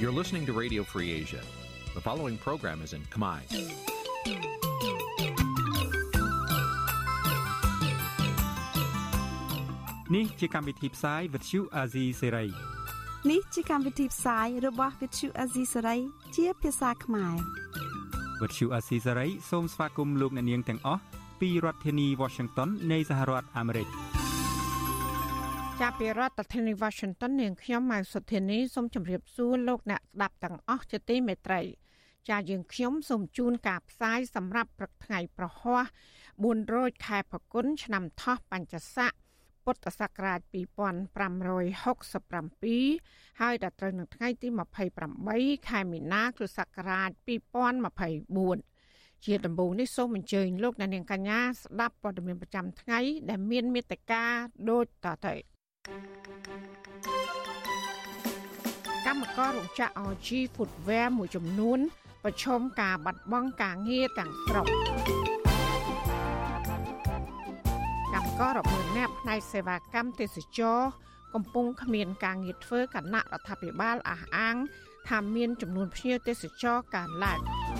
You're listening to Radio Free Asia. The following program is in Khmer. Nǐ chi càm bi tiệp xáy vệt chiu a zì sáy. Nǐ chi càm bi tiệp xáyរបស់វិទ្យុអាស៊ីសេរីជាភាសាខ្មែរវិទ្យុអាស៊ីសេរីសូមស្វាគមន៍លោកអ្នកនាងទាំងអស់ពីរដ្ឋធានី Washington នៃសហរដ្ឋអាមេរិកចាប់ពីរដ្ឋធានី Washington នាងខ្ញុំម៉ៅសុធានីសូមជម្រាបសួរលោកអ្នកស្ដាប់ទាំងអស់ជាទីមេត្រីចាយើងខ្ញុំសូមជូនការផ្សាយសម្រាប់ព្រឹកថ្ងៃប្រហ័ស400ខែផល្គុនឆ្នាំថោះបัญចស័កពុទ្ធសករាជ2567ហើយដល់ត្រូវនៅថ្ងៃទី28ខែមីនាគ្រិស្តសករាជ2024ជាដំបូងនេះសូមអញ្ជើញលោកអ្នកនាងកញ្ញាស្ដាប់ព័ត៌មានប្រចាំថ្ងៃដែលមានមេត្តាដូចតទៅកម្មកររោងចក្រ RG Footwear មួយចំនួនប្រឈមការបាត់បង់ការងារទាំងស្រុងកម្មកររាប់ម៉ឺននាក់ផ្នែកសេវាកម្មទេសចរកំពុងគ្មានការងារធ្វើគណៈរដ្ឋាភិបាលអះអាងថាមានចំនួនភ្ញៀវទេសចរកើនឡើង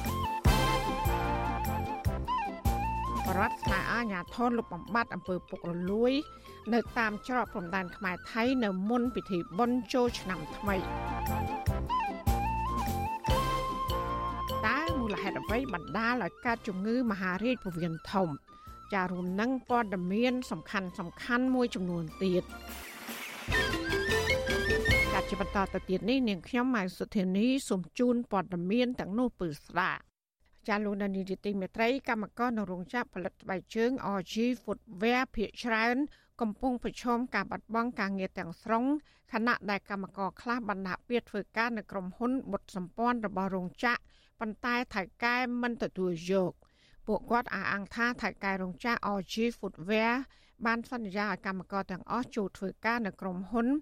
រដ្ឋស្នើអាជ្ញាធរលុបបំបាត់អំពើពុករលួយនៅតាមច្រកព្រំដែនខ្មែរថៃនៅមុនពិធីបុណ្យចូលឆ្នាំថ្មីតើមូលហេតុអ្វីបណ្ដាលឲ្យកើតជំងឺមហារីកពោះវៀនធំចារួមនឹងព័ត៌មានសំខាន់មួយចំនួនទៀតការជាបន្តទៅទៀតនេះនាងខ្ញុំម៉ៅសុធានីសូមជូនព័ត៌មានទាំងនោះពឺស្ដាប់ចាលោកនានីទីមេត្រីកម្មករនៅរោងចក្រផលិតស្បែកជើង RG Footwear ភាគច្រើនកំពុងប្រឈមការបាត់បង់ការងារទាំងស្រុងខណៈដែលកម្មករខ្លះបណ្ដាក់ពាក្យធ្វើការនៅក្រុមហ៊ុនបុតសម្ព័ន្ធរបស់រោងចក្រប៉ុន្តែថៅកែមិនទទួលយកពួកគាត់អះអាងថាថៅកែរោងចក្រ RG Footwear បានសន្យាឲ្យកម្មករទាំងអស់ចូលធ្វើការនៅក្រុមហ៊ុន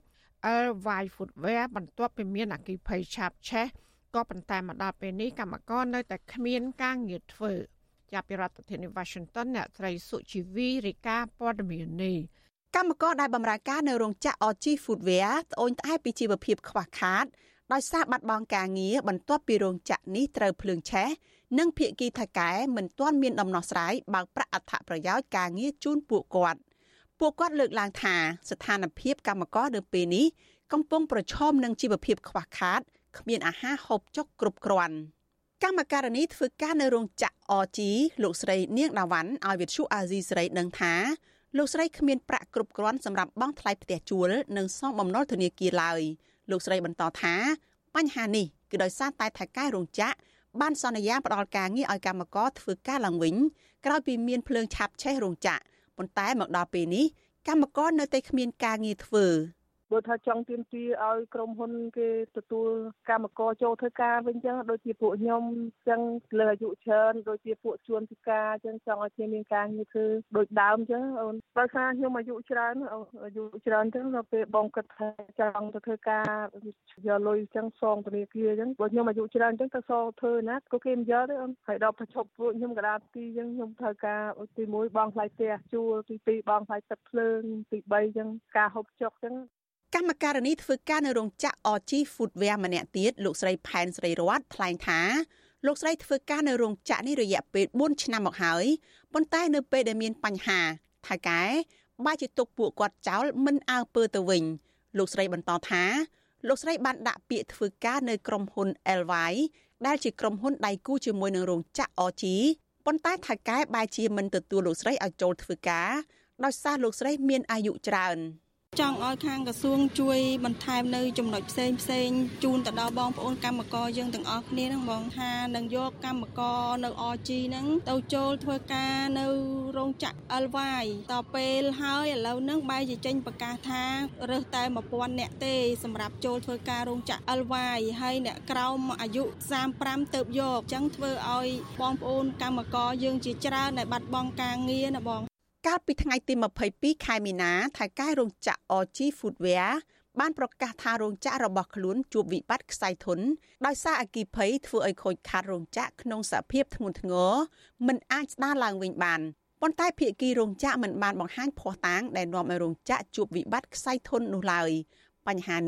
LY Footwear បន្ទាប់ពីមានអគ្គិភ័យឆាបឆេះក៏ប៉ុន្តែមកដល់ពេលនេះកម្មករនៅតែគ្មានការងារធ្វើចាប់ពីរដ្ឋធានី Washington អ្នកស្រីសុជីវីរាយការណ៍ព័ត៌មាននេះកម្មករដែលបម្រើការនៅរោងចក្រ RG Footwear ត្អូញត្អែពីជីវភាពខ្វះខាតដោយសារបាត់បង់ការងារបន្ទាប់ពីរោងចក្រនេះត្រូវភ្លើងឆេះនិងភាគីថៅកែមិនទាន់មានដំណោះស្រាយបើកប្រាក់អត្ថប្រយោជន៍ការងារជូនពួកគាត់លើកឡើងថាស្ថានភាពកម្មករនៅពេលនេះកំពុងប្រឈមនឹងជីវភាពខ្វះខាតគ្មានអាហារហូបចុកគ្រប់គ្រាន់កម្មការិនីធ្វើការនៅរោងចក្រ RG លោកស្រីនាងដាវ៉ាន់ឲ្យវិទ្យុអាស៊ីសេរីដឹងថាលោកស្រីគ្មានប្រាក់គ្រប់គ្រាន់សម្រាប់បង់ថ្លៃផ្ទះជួលនិងសងបំណុលធនាគារឡើយលោកស្រីបន្តថាបញ្ហានេះគឺដោយសារតែថៅកែរោងចក្របានសន្យាផ្ដល់ការងារឲ្យកម្មករធ្វើការឡើងវិញក្រោយពីមានភ្លើងឆាបឆេះរោងចក្រប៉ុន្តែមកដល់ពេលនេះកម្មករនៅតែគ្មានការងារធ្វើបើថាចង់ទាមទារឲ្យក្រុមហ៊ុនគេទទួលកម្មករចូលធ្វើការវិញចឹងដូចជាពួកខ្ញុំចឹងលើអាយុច្រើនដូចជាពួកជួនពិការចឹងចង់ឲ្យគេមានការងារធ្វើដូចដើមចឹងអូនបើថាខ្ញុំអាយុច្រើនចឹងដល់ពេលបងគិតថាចង់ទៅធ្វើការយកលុយចឹងសងធនាគារចឹងបើខ្ញុំអាយុច្រើនចឹងទៅសងធ្វើណាក៏គេមិនយកទេអូនហើយដល់ប្រឈប់ពួកខ្ញុំកដាទីចឹងខ្ញុំធ្វើការទី1បងថ្លៃផ្ទះជួលទី2បងថ្លៃទឹកភ្លើងទី3ចឹងការហូបចុកចឹងកម្មការិនីធ្វើការនៅរោងចក្រ RG Footwear ម្នាក់ទៀតលោកស្រីផែនស្រីរតថ្លែងថាលោកស្រីធ្វើការនៅរោងចក្រនេះរយៈពេល4ឆ្នាំមកហើយប៉ុន្តែនៅពេលដែលមានបញ្ហាថៅកែបែរជាទុកពួកគាត់ចោលមិនអើពើទៅវិញលោកស្រីបន្តថាលោកស្រីបានដាក់ពាក្យធ្វើការនៅក្រុមហ៊ុន LY ដែលជាក្រុមហ៊ុនដៃគូជាមួយនឹងរោងចក្រ RG ប៉ុន្តែថៅកែបែរជាមិនទទួលលោកស្រីឲ្យចូលធ្វើការដោយសារលោកស្រីមានអាយុច្រើនចង់ឲ្យខាងក្រសួងជួយបន្ថែមនៅចំណុចផ្សេងជូនទៅដល់បងប្អូនកម្មករយើងទាំងអស់គ្នាហ្នឹងបងថានឹងយកកម្មករនៅ RG ហ្នឹងទៅចូលធ្វើការនៅរោងចក្រ LY តពេលហើយឥឡូវហ្នឹងបែរជាចេញប្រកាសថារើសតែ1000នាក់ទេសម្រាប់ចូលធ្វើការរោងចក្រ LY ហើយអ្នកក្រោមអាយុ35ទៅយកអញ្ចឹងធ្វើឲ្យបងប្អូនកម្មករយើងជាច្រើនដែលបាត់បង់ការងារណាបងកាលពីថ្ងៃទី22ខែមីនាថៅកែរោងចក្រ RG Footwear បានប្រកាសថារោងចក្ររបស់ខ្លួនជួបវិបត្តិខ្សែធនដោយសារអគ្គិភ័យធ្វើឲ្យខូចខាតរោងចក្រក្នុងសភាពធ្ងន់ធ្ងរមិនអាចស្ដារឡើងវិញបានប៉ុន្តែភាគីរោងចក្រមិនបានបង្ហាញភស្តុតាងដែលនាំឲ្យរោងចក្រជួបវិបត្តិខ្សែធននោះឡើយបញ្ហានេះ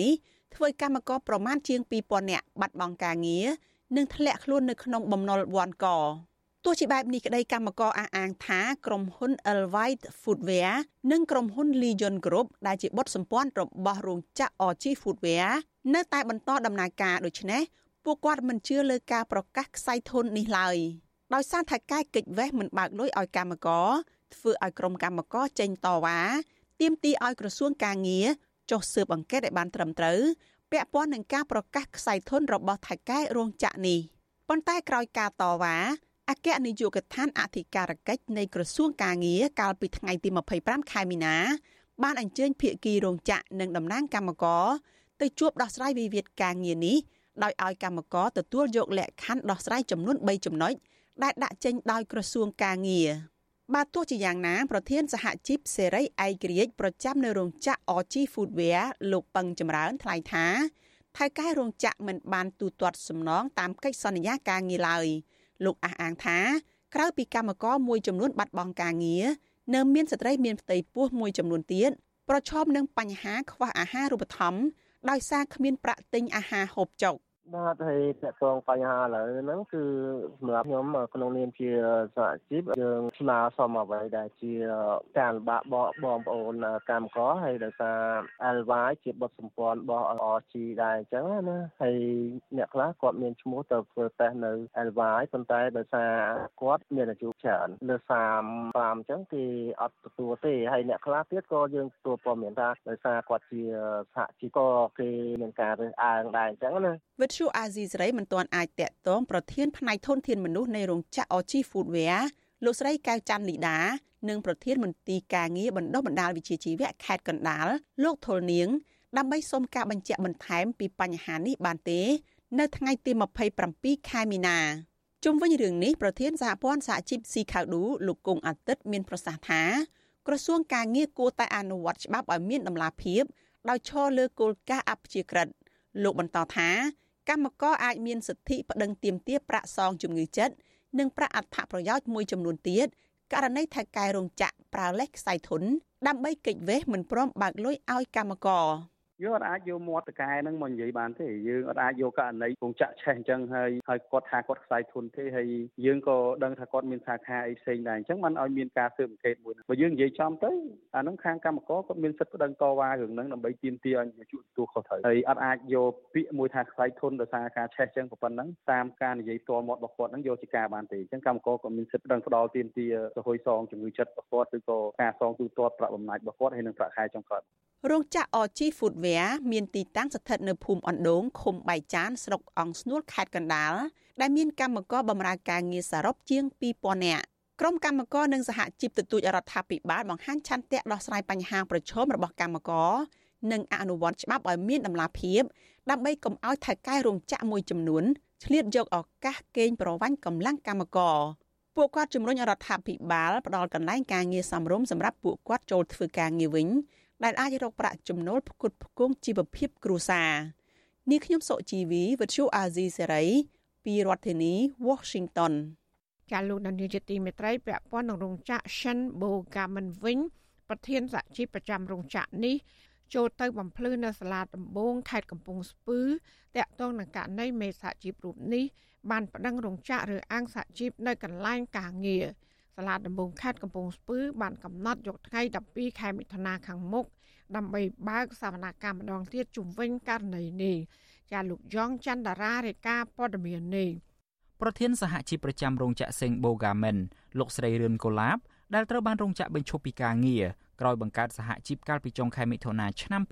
ធ្វើឲ្យកម្មករប្រមាណជាង 2000 នាក់បាត់បង់ការងារនិងធ្លាក់ខ្លួននៅក្នុងបំណុលវ័នកទោះជាបែបនេះក្តីកម្មករអះអាងថាក្រុមហ៊ុន Elvite Foodwear និងក្រុមហ៊ុន Legion Group ដែលជាបុត្រសម្ព័ន្ធរបស់រោងចក្រ RG Foodwear នៅតែបន្តដំណើរការដូច្នេះពួកគាត់មិនជឿលើការប្រកាសខ្សែធននេះឡើយដោយសារថាការកិច្ចវេះមិនបើកលុយឲ្យកម្មករធ្វើឲ្យក្រុមកម្មករចេញតវ៉ាទាមទារឲ្យក្រសួងកាងារចុះស៊ើបអង្កេតឲ្យបានត្រឹមត្រូវពាក់ព័ន្ធនឹងការប្រកាសខ្សែធនរបស់ថៅកែរោងចក្រនេះប៉ុន្តែក្រោយការតវ៉ាអគ្គនាយកដ្ឋានអធិការកិច្ចនៃក្រសួងកាងារកាលពីថ្ងៃទី25ខែមីនាបានអញ្ជើញភាគីរោងចក្រនិងតំណាងកម្មករទៅជួបដោះស្រាយវិវាទការងារនេះដោយឲ្យកម្មករទទួលយកលក្ខខណ្ឌដោះស្រាយចំនួន3ចំណុចដែលដាក់ចេញដោយក្រសួងកាងារបាទទោះជាយ៉ាងណាប្រធានសហជីពសេរីឯករាជ្យប្រចាំនៅរោងចក្រ RG Foodwear លោកពឹងចម្រើនថ្លែងថាថៅកែរោងចក្រមិនបានទូទាត់សំណងតាមកិច្ចសន្យាការងារឡើយលោកអះអាងថាក្រៅពីកម្មករមួយចំនួនបាត់បង់ការងារនៅមានស្ត្រីមានផ្ទៃពោះមួយចំនួនទៀតប្រឈមនឹងបញ្ហាខ្វះអាហារូបត្ថម្ភដោយសារគ្មានប្រាក់ទិញអាហារហូបចុកបាទហើយតកតងបញ្ហាឥឡូវហ្នឹងគឺសម្រាប់ខ្ញុំក្នុងនាមជាសហជីពយើងស្នើសុំអ្វីដែលជាការលំបាកបងប្អូនកម្មករហើយដោយសារ LY ជាបុត្រសម្ព័ន្ធរបស់ RG ដែរអញ្ចឹងណាហើយអ្នកខ្លះគាត់មានឈ្មោះទៅធ្វើតេស្តនៅ LY ប៉ុន្តែដោយសារគាត់មានអាយុច្រើនលើ35អញ្ចឹងគេអត់ទទួលទេហើយអ្នកខ្លះទៀតក៏យើងទទួលព័ត៌មានថាដោយសារគាត់ជាសហជីពក៏គេមានការរើសអើងដែរអញ្ចឹងណាវិទ្យុអាស៊ីសេរីមិនទាន់អាចតាក់ទងប្រធានផ្នែកធនធានមនុស្សនៃរោងចក្រ RG Foodwear លោកស្រីកៅច័ន្ទលីដានិងប្រធានមន្ទីរការងារបណ្ដុះបណ្ដាលវិជ្ជាជីវៈខេត្តកណ្ដាលលោកថុលនាងដើម្បីសុំការបញ្ជាក់បន្ថែមពីបញ្ហានេះបានទេនៅថ្ងៃទី27ខែមីនាជុំវិញរឿងនេះប្រធានសហព័ន្ធសហជីពស៊ីខាវឌូលោកគង់អាទិត្យមានប្រសាសន៍ថាក្រសួងការងារគួរតែអនុវត្តច្បាប់ឲ្យមានតម្លាភាពដោយឈរលើគោលការណ៍អព្យាក្រឹតលោកបន្តថាកម្មករអាចមានសិទ្ធិប្តឹងទាមទារប្រាក់សងជំងឺចិត្តនិងប្រាក់អត្ថប្រយោជន៍មួយចំនួនទៀតករណីថៅកែរោងចក្រប្រើលេសខ្សែធនដើម្បីគេចវេះមិនព្រមបើកលុយឲ្យកម្មករយើងអត់អាចយកមាត់តកែហ្នឹងមកនិយាយបានទេយើងអត់អាចយកករណីរោងចក្រឆេះអញ្ចឹងហើយគាត់ថាគាត់ខ្សែធនទេហើយយើងក៏ដឹងថាគាត់មានសាខាអីផ្សេងដែរអញ្ចឹងបានឲ្យមានការស៊ើបអង្កេតមួយបើយើងនិយាយចំទៅអាហ្នឹងខាងកម្មករគាត់មានសិទ្ធិប្តឹងតវ៉ារឿងហ្នឹងដើម្បីទាមទារឲ្យអាយុទទួលខុសត្រូវហើយអត់អាចយកពាក្យមួយថាខ្សែធនដោយសារការឆេះអញ្ចឹងប៉ុណ្ណឹងតាមការនិយាយផ្ទាល់មាត់របស់គាត់ហ្នឹងយកជាការបានទេអញ្ចឹងកម្មករក៏មានសិទ្ធិប្តឹងផ្ដាល់ទាមទារទៅហួយសងជំងឺចិត្តរបស់គាត់ឬក៏ការសងទូទាត់ប្រាក់បំណាច់របស់គាត់ហើយនឹងប្រាក់ខែចុងក្រោយរោងចក្រ RG Foodwear មានទីតាំងស្ថិតនៅភូមិអណ្ដូងឃុំបៃចានស្រុកអង្គស្នួលខេត្តកណ្ដាលដែលមានកម្មករបម្រើការងារសរុបជាង 2000 នាក់ក្រុមកម្មករនិងសហជីពទទូចរដ្ឋាភិបាលបង្ហាញឆន្ទៈដោះស្រាយបញ្ហាប្រឈមរបស់កម្មករនិងអនុវត្តច្បាប់ឲ្យមានតម្លាភាពដើម្បីកុំឲ្យថៅកែរោងចក្រមួយចំនួនឆ្លៀតយកឱកាសកេងប្រវ័ញ្ចកម្លាំងកម្មករពួកគាត់ជំរុញរដ្ឋាភិបាលផ្ដល់កន្លែងការងារសមរម្យសម្រាប់ពួកគាត់ចូលធ្វើការងារវិញដែលអាចរកប្រាក់ចំណូលផ្គត់ផ្គង់ជីវភាពគ្រួសារនេះខ្ញុំសុជីវីវិទ្យុអាស៊ីសេរីពីរដ្ឋធានី Washington ចាលោកនាយកទីមេត្រីពាក់ព័ន្ធនឹងរោងចក្រ Shin Bogamen វិញប្រធានសហជីពប្រចាំរោងចក្រនេះចូលទៅបំភ្លឺនៅសាលាដំបងខេត្តកំពង់ស្ពឺតាក់ទងនឹងករណីមេសហជីពរូបនេះបានប្តឹងរោងចក្រឬអង្គសហជីពនៅកន្លែងការងារសាលាដំបងខេត្តកំពង់ស្ពឺបានកំណត់យកថ្ងៃ12ខែមិថុនាខាងមុខដើម្បីបើកសវនកម្មម្ដងទៀតជុំវិញករណីនេះចាលោកយ៉ងច័ន្ទតារារាយការណ៍ព័ត៌មាននេះប្រធានសហជីពប្រចាំរោងចក្រ Sing Bogamen លោកស្រីរឿនកូឡាបដែលត្រូវបានរោងចក្របញ្ឈប់ពីការងារក្រោយបង្កើតសហជីពកាលពីចុងខែមិថុនាឆ្នាំ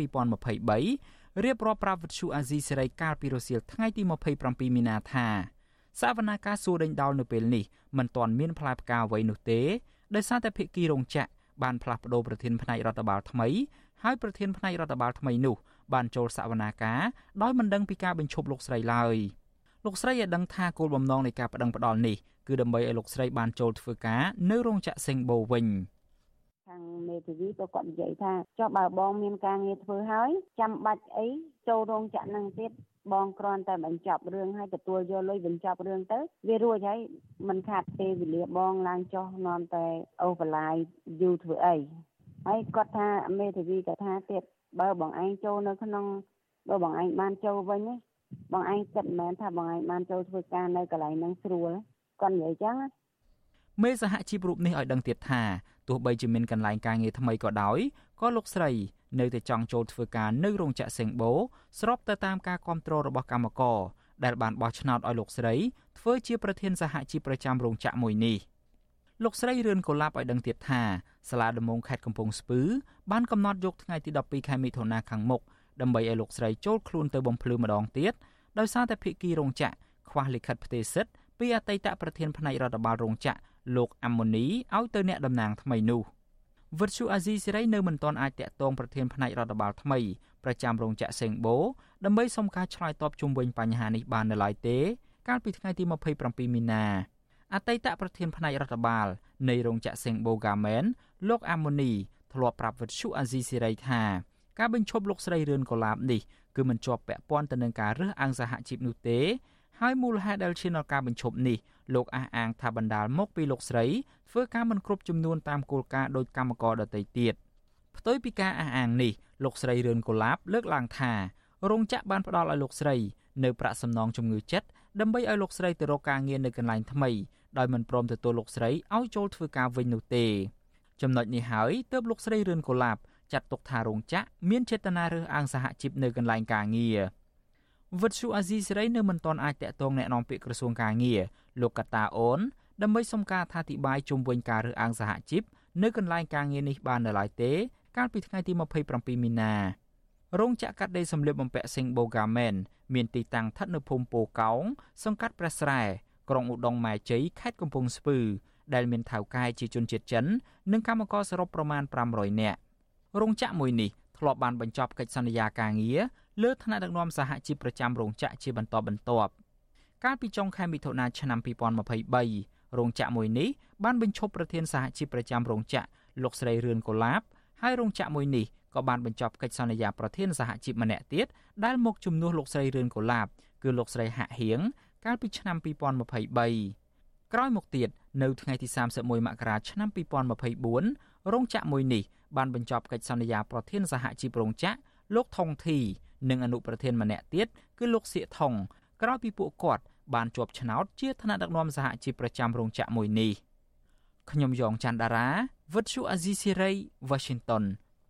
2023រៀបរាប់ប្រាប់វិទ្យុអាស៊ីសេរីកាលពីរសៀលថ្ងៃទី27មីនាថាសវនកម្មសួរដេញដោលនៅពេលនេះមិនទាន់មានផ្លែផ្កាអ្វីនោះទេដោយសារតែភាគីរោងចក្របានផ្លាស់ប្តូរប្រធានផ្នែករដ្ឋបាលថ្មីហើយប្រធានផ្នែករដ្ឋបាលថ្មីនោះបានចូលសវនកម្មដោយមិនដឹងពីការបញ្ឈប់លោកស្រីឡើយលោកស្រីឲ្យដឹងថាគោលបំណងនៃការប្តឹងផ្តល់នេះគឺដើម្បីឲ្យលោកស្រីបានចូលធ្វើការនៅរោងចក្រ Sing Bo វិញខាងមេធាវីក៏គាត់និយាយថាចុះបើបងមានការងារធ្វើហើយចាំបាច់អីចូលរោងចក្រនឹងទៀតបងគ្រាន់តែបញ្ចប់រឿងហើយទទួលយកលុយបញ្ចប់រឿងទៅវារួចហើយមិនខាត់ពេលវេលាបងឡើងចុះនាំតែអូវឡាយយូរធ្វើអីហើយគាត់ថាមេធាវីក៏ថាទៀតបើបងឯងចូលនៅក្នុងបើបងឯងបានចូលវិញណាបងឯងគិតមែនថាបងឯងបានចូលធ្វើការនៅកន្លែងហ្នឹងស្រួលគាត់និយាយចឹងណាមេសហជីពរូបនេះឲ្យដឹងទៀតថាទោះបីជាមានកន្លែងការងារថ្មីក៏ដោយក៏លោកស្រីនៅតែចង់ចូលធ្វើការនៅរោងចក្រសេងបូស្របទៅតាមការគាំទ្ររបស់កម្មករដែលបានបោះឆ្នោតឲ្យលោកស្រីធ្វើជាប្រធានសហជីពប្រចាំរោងចក្រមួយនេះលោកស្រីរឿនកូឡាប់ឲ្យដឹងទៀតថាសាលាដំបងខេត្តកំពង់ស្ពឺបានកំណត់យកថ្ងៃទី12ខែមិថុនាខាងមុខដើម្បីឲ្យលោកស្រីចូលខ្លួនទៅបំភ្លឺម្ដងទៀតដោយសារតែភាគីរោងចក្រខ្វះលិខិតផ្ទេរសិទ្ធិពីអតីតប្រធានផ្នែករដ្ឋបាលរោងចក្រលោកអាម៉ូនីឲ្យទៅអ្នកតំណាងថ្មីនោះវិទ្យុអាស៊ីសេរីនៅមិនទាន់អាចតាក់ទងប្រធានផ្នែករដ្ឋបាលថ្មីប្រចាំរោងចក្រសេងបូដើម្បីសុំការឆ្លើយតបជុំវិញបញ្ហានេះបាននៅឡើយទេកាលពីថ្ងៃទី27មីនាអតីតប្រធានផ្នែករដ្ឋបាលនៃរោងចក្រសេងបូហ្គាមែនលោកអាម៉ូនីធ្លាប់ប្រាប់វិទ្យុអាស៊ីសេរីថាការបញ្ឈប់លោកស្រីរឿនកូឡាបនេះគឺមិនជាប់ពាក់ព័ន្ធទៅនឹងការរើសអើងសហជីពនោះទេហើយមូលហេតុដែលឈានដល់ការបញ្ឈប់នេះលោកអះអាងថាបណ្ដាលមកពីលោកស្រីធ្វើការមិនគ្រប់ចំនួនតាមគោលការណ៍ដោយកម្មករដទៃទៀតផ្ទុយពីការអះអាងនេះលោកស្រីរឿនកូឡាបលើកឡើងថារោងចក្របានផ្ដល់ឲ្យលោកស្រីនៅប្រាក់សំណងជំងឺចិត្តដើម្បីឲ្យលោកស្រីទៅរកការងារនៅកន្លែងថ្មីដោយមិនព្រមទទួលលោកស្រីឲ្យចូលធ្វើការវិញនោះទេចំណុចនេះហើយទើបលោកស្រីរឿនកូឡាបចាត់ទុកថារោងចក្រមានចេតនារើសអើងសហជីពនៅកន្លែងការងារវិទ្យុអាស៊ីសេរីនៅមិនទាន់អាចតាក់ទងแนะនាំពាក្យក្រសួងការងារលោកកតាអូនដើម្បីសុំការអធិប្បាយជុំវិញការរើសអើងសហជីពនៅកន្លែងការងារនេះបាននៅឡើយទេកាលពីថ្ងៃទី27មីនារោងចក្រកាត់ដេរសម្លៀកបំពាក់សេងបូហ្គាមែនមានទីតាំងស្ថិតនៅភូមិពោកោងសង្កាត់ព្រះស្រែក្រុងឧដុង្គម៉ែជ័យខេត្តកំពង់ស្ពឺដែលមានថៅកែជាជនជាតិចិននិងកម្មករសរុបប្រមាណ500នាក់រោងចក្រមួយនេះធ្លាប់បានបញ្ចប់កិច្ចសន្យាការងារលើថ្នាក់ដឹកនាំសហជីពប្រចាំរោងចក្រជាបន្តបន្ទាប់កាលពីចុងខែមិថុនាឆ្នាំ2023រោងចក្រមួយនេះបានបញ្ឈប់ប្រធានសហជីពប្រចាំរោងចក្រលោកស្រីរឿនកូឡាបហើយរោងចក្រមួយនេះក៏បានបញ្ចប់កិច្ចសន្យាប្រធានសហជីពម្នាក់ទៀតដែលមកជំនួសលោកស្រីរឿនកូឡាបគឺលោកស្រីហាក់ហៀងកាលពីឆ្នាំ2023ក្រោយមកទៀតនៅថ្ងៃទី31មករាឆ្នាំ2024រោងចក្រមួយនេះបានបញ្ចប់កិច្ចសន្យាប្រធានសហជីពរោងចក្រលោកថងធីនិងអនុប្រធានម្នាក់ទៀតគឺលោកសៀកថងក្រោយពីពួកគាត់បានជាប់ឆ្នោតជាថ្នាក់ដឹកនាំសហជីពប្រចាំរោងចក្រមួយនេះខ្ញុំយ៉ងច័ន្ទដារាវិទ្យុអាស៊ីសេរី Washington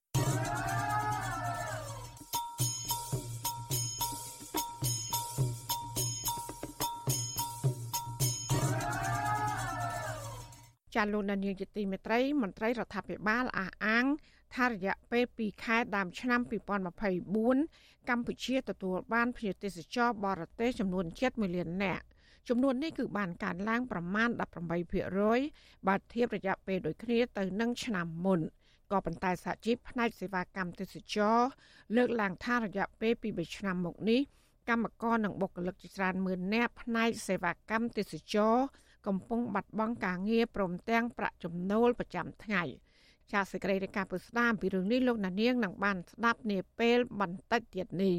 ចាលោកនាយកជាទីមេត្រីមន្ត្រីរដ្ឋាភិបាលអះអាងថារយៈពេល2ខែដើមឆ្នាំ2024កម្ពុជាទទួលបានភ្ញៀវទេសចរបរទេសចំនួន7 លាននាក់ចំនួននេះគឺបានកើនឡើងប្រមាណ 18% បើធៀបរយៈពេលដូចគ្នាទៅនឹងឆ្នាំមុនក៏ប៉ុន្តែសហជីពផ្នែកសេវាកម្មទេសចរលើកឡើងថារយៈពេលពី3ឆ្នាំមកនេះកម្មករនិងបុគ្គលិកជាច្រើនម៉ឺននាក់ផ្នែកសេវាកម្មទេសចរកំពុងបាត់បង់ការងារព្រមទាំងប្រាក់ចំណូលប្រចាំថ្ងៃចាសសេចក្តីរាយការណ៍ពុស្ដាមពីរឿងនេះលោកណានៀងនឹងបានស្ដាប់នាពេលបន្តិចទៀតនេះ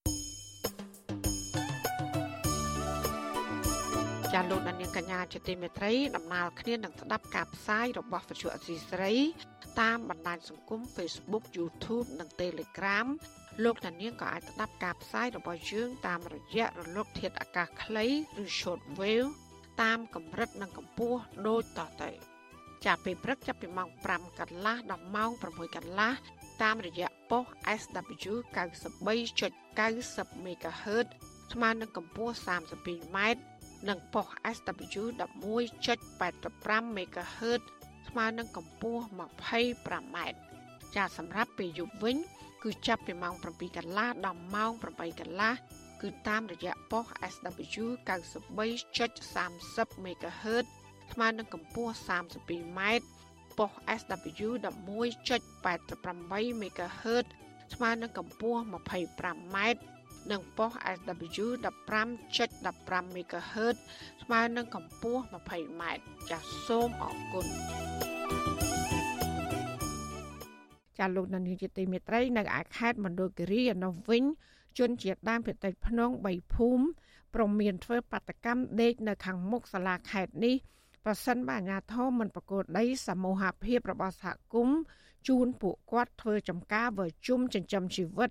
ចាសលោកណានៀងកញ្ញាជាទីមេត្រីដំណើរគ្នានឹងស្ដាប់ការផ្សាយរបស់វិទ្យុអសីស្រីតាមបណ្ដាញសង្គម Facebook YouTube និង Telegram លោកណានៀងក៏អាចស្ដាប់ការផ្សាយរបស់យើងតាមរយៈរលកធាតុអាកាសខ្លីឬ Shortwave តាមកម្រិតនិងកម្ពស់ដូចតទៅចាប់ពីព្រឹកចាប់ពីម៉ោង 5 កន្លះដល់ម៉ោង 6 កន្លះតាមរយៈប៉ុស SW 93.90 MHz ស្មើនឹងកម្ពស់ 32m និងប៉ុស SW 11.85 MHz ស្មើនឹងកម្ពស់ 25m ចាសសម្រាប់ពេលយប់វិញគឺចាប់ពីម៉ោង 7 កន្លះដល់ម៉ោង 8 កន្លះគឺតាមរយៈប៉ុស SW 93.30 MHz ស្មើនឹងកម្ពស់ 32m ប៉ុស SW 11.88 MHz ស្មើនឹងកម្ពស់ 25m និងប៉ុស SW 15.15 MHz ស្មើនឹងកម្ពស់ 20m ចាសសូមអរគុណចាលោកនាយកជាទីមេត្រីនៅឯខេត្តមណ្ឌលគិរីឯនោះវិញជនជាតិដើមភាគតិចភ្នង3ភូមិព្រមមានធ្វើបាតកម្មដេកនៅខាងមុខសាលាខេត្តនេះប្រសិនបើអាជ្ញាធរមិនប្រកួតដីសមូហភាពរបស់សហគមន៍ជូនពួកគាត់ធ្វើចំការវិលជុំចិញ្ចឹមជីវិត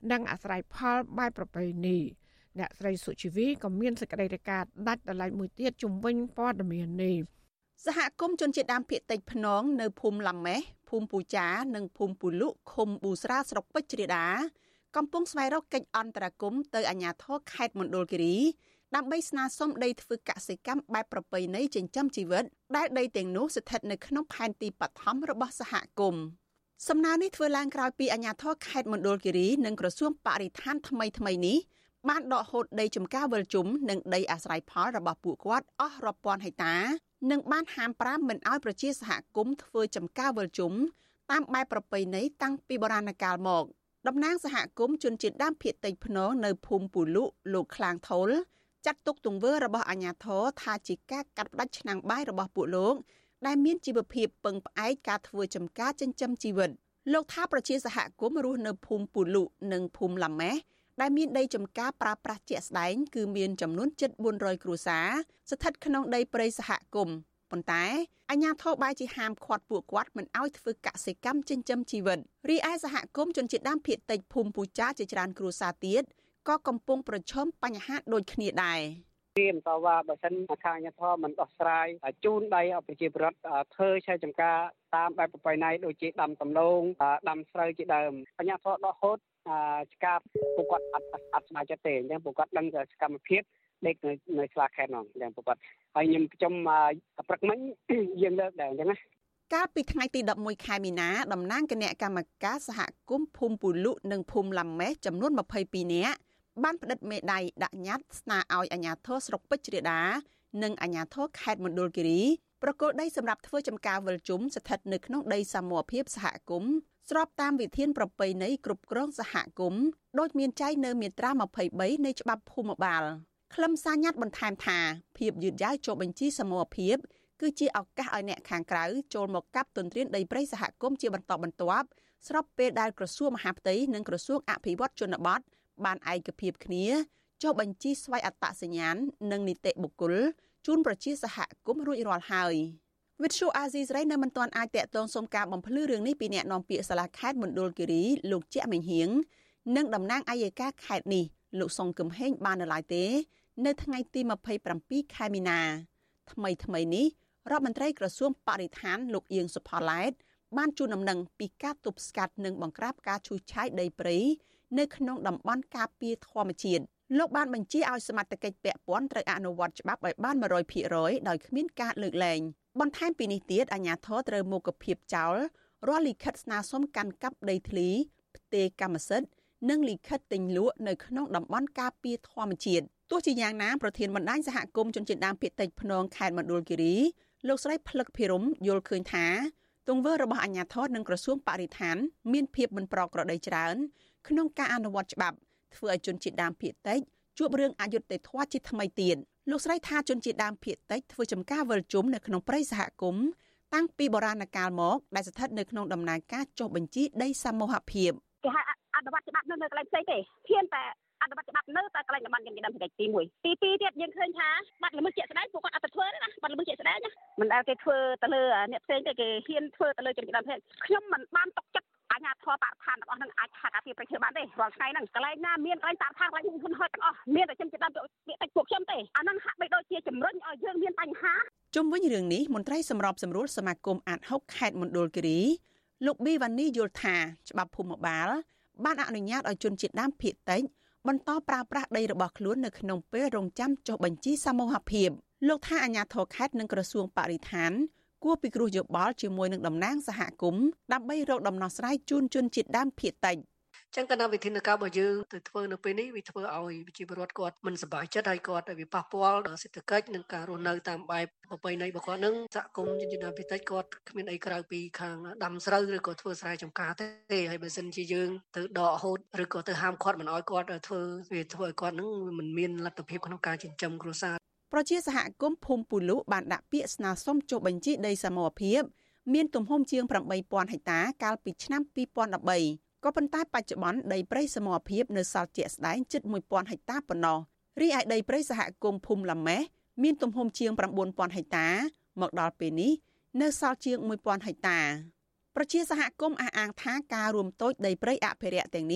និងអាស្រ័យផលបែបប្រពៃណីអ្នកស្រីសុជីវីក៏មានសេចក្តីរាយការណ៍ដាច់ដライមួយទៀតជំវិញព័ត៌មាននេះសហគមន៍ជនជាតិដើមភាគតិចភ្នងនៅភូមិឡាម៉េះភូមិពូចានិងភូមិពូលុឃុំប៊ូស្រាស្រុកពេជ្រជ្រាដាកំពុងស្វែងរកកិច្ចអន្តរាគមន៍ទៅអាជ្ញាធរខេត្តមណ្ឌលគិរីដើម្បីស្នើសុំដីធ្វើកសិកម្មបែបប្រពៃណីចិញ្ចឹមជីវិតដែលដីទាំងនោះស្ថិតនៅក្នុងផែនទីបឋមរបស់សហគមន៍សំណើនេះធ្វើឡើងក្រោយពីអាជ្ញាធរខេត្តមណ្ឌលគិរីនិងក្រសួងបរិស្ថានថ្មីនេះបានដកហូតដីចម្ការវិលជុំនិងដីអាស្រ័យផលរបស់ពួកគាត់អស់រាប់ពាន់ហិកតានិងបានហាម5មិនឲ្យប្រជាសហគមន៍ធ្វើចម្ការវិលជុំតាមបែបប្រពៃណីតាំងពីបុរាណកាលមកតំណាងសហគមន៍ជនជាតិដើមភាគតិចភ្នងនៅភូមិពូលុលោកខ្លាងថុលចាត់ទុកទង្វើរបស់អាជ្ញាធរថាជាការកាត់ផ្តាច់ឆ្នាំងបាយរបស់ពួកលោកដែលមានជីវភាពពឹងផ្អែកការធ្វើចម្ការចិញ្ចឹមជីវិតលោកថាប្រជាសហគមន៍រស់នៅភូមិពូលុនិងភូមិឡាម៉េះដែលមានដីចម្ការប្រើប្រាស់ជាក់ស្ដែងគឺមានចំនួនជិត400គ្រួសារស្ថិតក្នុងដីព្រៃសហគមន៍ប៉ុន្តែអាជ្ញាធរបែរជាហាមឃាត់ពួកគាត់មិនឲ្យធ្វើកសិកម្មចិញ្ចឹមជីវិតរីឯសហគមន៍ជនជាតិដើមភាគតិចភូមិពូចាជាច្រើនគ្រួសារទៀតក៏កំពុងប្រឈមបញ្ហាដូចគ្នាដែរវាមិនតើថាបើសិនខាងអាជ្ញាធរមិនដោះស្រាយជូនដីឲ្យប្រជាពលរដ្ឋធ្វើឆែចម្ការតាមបែបប្រពៃណីដូចជាដាំដំឡូងដាំស្រូវជាដើមអាជ្ញាធរដកហូតឆ្កាពួកគាត់អត់ស្ម័គ្រចិត្តទេអញ្ចឹងពួកគាត់ដឹងថាសកម្មភាពដេកនៅស្លាខេត្តហ្នឹងអញ្ចឹងពួកគាត់ហើយខ្ញុំប្រជុំព្រឹកមិញយើងលើកដែរអញ្ចឹងណាកាលពីថ្ងៃទី11ខែមីនាតំណាងគណៈកម្មការសហគមន៍ភូមិពូលុនិងភូមិឡាម៉េះចំនួន22នាក់បានផ្តិតមេដៃដាក់ញត្តិស្នើឲ្យអាជ្ញាធរស្រុកពេជ្រជ្រាដានិងអាជ្ញាធរខេត្តមណ្ឌលគិរីប្រគល់ដីសម្រាប់ធ្វើចម្ការវិលជុំស្ថិតនៅក្នុងដីសមរភាពសហគមន៍ស្របតាមវិធានប្រពៃណីគ្រប់គ្រងសហគមន៍ដោយមានចែងនៅមាត្រា23នៃច្បាប់ភូមិបាលខ្លឹមសារញត្តិបន្ថែមថាភាពយឺតយ៉ាវចុះបញ្ជីសមរភាពគឺជាឱកាសឲ្យអ្នកខាងក្រៅចូលមកកាប់ទន្ទ្រានដីព្រៃសហគមន៍ជាបន្តបន្ទាប់ស្របពេលដែលក្រសួងមហាផ្ទៃនិងក្រសួងអភិវឌ្ឍជនបទបានឯកភាពគ្នាចុះបញ្ជីស្វ័យអត្តសញ្ញាណនិងនីតិបុគ្គលជូនប្រជាសហគមន៍រួចរាល់ហើយវិទ្យុអាស៊ីសេរីនៅមិនទាន់អាចតាក់ទងសុំការបំភ្លឺរឿងនេះពីអ្នកនាំពាក្យសាលាខេត្តមណ្ឌលគិរីលោកជាមិញហៀងនិងតំណាងអัยការខេត្តនេះលោកសុងគឹមហេងបាននៅឡើយទេនៅថ្ងៃទី27ខែមីនាថ្មីនេះរដ្ឋមន្ត្រីក្រសួងបរិស្ថានលោកអៀងសុផល្លែតបានជូនដំណឹងពីការទប់ស្កាត់និងបង្ក្រាបការឈូសឆាយដីព្រៃនៅក្នុងតំបន់ការពារធម្មជាតិលោកបានបញ្ជាឲ្យសមត្ថកិច្ចពាក់ព័ន្ធត្រូវអនុវត្តច្បាប់ឲ្យបាន 100% ដោយគ្មានការលើកលែងបន្ថែមពីនេះទៀតអាជ្ញាធរត្រូវមុខភាពចោលរាល់លិខិតស្នើសុំកាន់កាប់ដីធ្លីផ្ទេរកម្មសិទ្ធិនិងលិខិតទិញលក់នៅក្នុងតំបន់ការពារធម្មជាតិទោះជាយ៉ាងណាប្រធានបណ្ដាញសហគមន៍ជនជាតិដើមភាគតិចភ្នងខេត្តមណ្ឌលគិរីលោកស្រីភ្លឹកភិរមយល់ឃើញថាទង្វើរបស់អាជ្ញាធរនិងក្រសួងបរិស្ថានមានភាពមិនប្រក្រតីច្រើនក្នុងការអនុវត្តច្បាប់ធ្វើឲ្យជនជាតិដើមភាគតិចជួបរឿងអយុត្តិធម៌ជាថ្មីទៀតលោកស្រីថាជនជាតិដើមភាគតិចធ្វើចំការវិលជុំនៅក្នុងព្រៃសហគមន៍តាំងពីបុរាណកាលមកដែលស្ថិតនៅក្នុងដំណើរការចុះបញ្ជីដីសមូហភាពគេហៅអនុវត្តច្បាប់នៅកន្លែងផ្សេងទេហ៊ានតែអនុវត្តច្បាប់នៅតែកន្លែងតំបន់យើងដើមភាគតិចទី1ទី2ទៀតយើងឃើញថាបាត់ល្មើសជាក់ស្ដែងពួកគាត់អត់ទៅធ្វើទេណាបាត់ល្មើសជាក់ស្ដែងមិនដែលគេធ្វើទៅលើអ្នកផ្សេងទេគេហ៊ានធ្វើទៅលើជនជាតិដើមភាគខ្ញុំមិនបានតកចិត្តអាជ្ញាធរបរិស្ថានរបស់នឹងអាចថាការពីប្រជើបានទេរាល់ថ្ងៃហ្នឹងកន្លែងណាមានកន្លែងតាមខាងកន្លែងហ៊ុនហុយទាំងអស់មានតែជនជាតិដើមភាគតិចពួកខ្ញុំទេអាហ្នឹងហាក់បីដូចជាជំរុញឲ្យយើងមានបញ្ហាជុំវិញរឿងនេះមន្ត្រីសម្របសម្រួលសមាគមអាត6ខេត្តមណ្ឌលគិរីលោកប៊ីវ៉ានីយល់ថាច្បាប់ភូមិបាលបានអនុញ្ញាតឲ្យជនជាតិដើមភាគតិចបន្តប្រើប្រាស់ដីរបស់ខ្លួននៅក្នុងពេលរងចាំចុះបញ្ជីសមូហភាពលោកថាអាជ្ញាធរខេត្តនិងក្រសួងបរិស្ថានគួរពិគ្រោះយោបល់ជាមួយនឹងតំណាងសហគមន៍ដើម្បីរកដំណោះស្រាយជូនជនជាតិដើមភាគតិចចឹងកណ្ដាលវិធានការរបស់យើងទៅធ្វើនៅពេលនេះវាធ្វើឲ្យប្រជាពលរដ្ឋគាត់មិនសប្បាយចិត្តហើយគាត់វាប៉ះពាល់ដល់សេដ្ឋកិច្ចនិងការរស់នៅតាមបែបប្រពៃណីរបស់គាត់នឹងសហគមន៍ជនជាតិដើមភាគតិចគាត់គ្មានអីក្រៅពីខាងដាំស្រូវឬក៏ធ្វើស្រែចម្ការទេហើយបើសិនជាយើងទៅដកហូតឬក៏ទៅហាមឃាត់មិនឲ្យគាត់ធ្វើវាធ្វើឲ្យគាត់នឹងមិនមានលទ្ធភាពក្នុងការចិញ្ចឹមគ្រួសារប្រជាសហគមន៍ភូមិពូលុបានដាក់ពាក្យស្នើសុំចុះបញ្ជីដីសមរភាពមានទំហំជាង 8,000 ហិកតាកាលពីឆ្នាំ2013ក៏ប៉ុន្តែបច្ចុប្បន្នដីព្រៃសមរភាពនៅសល់ជាក់ស្ដែងជិត 1,000 ហិកតាប៉ុណ្ណោះរីឯដីព្រៃសហគមន៍ភូមិឡាម៉េះមានទំហំជាង 9,000 ហិកតាមកដល់ពេលនេះនៅសល់ជាង 1,000 ហិកតាប្រជាសហគមន៍អះអាងថាការរួមតូចដីព្រៃអភិរក្សទាំងនេះ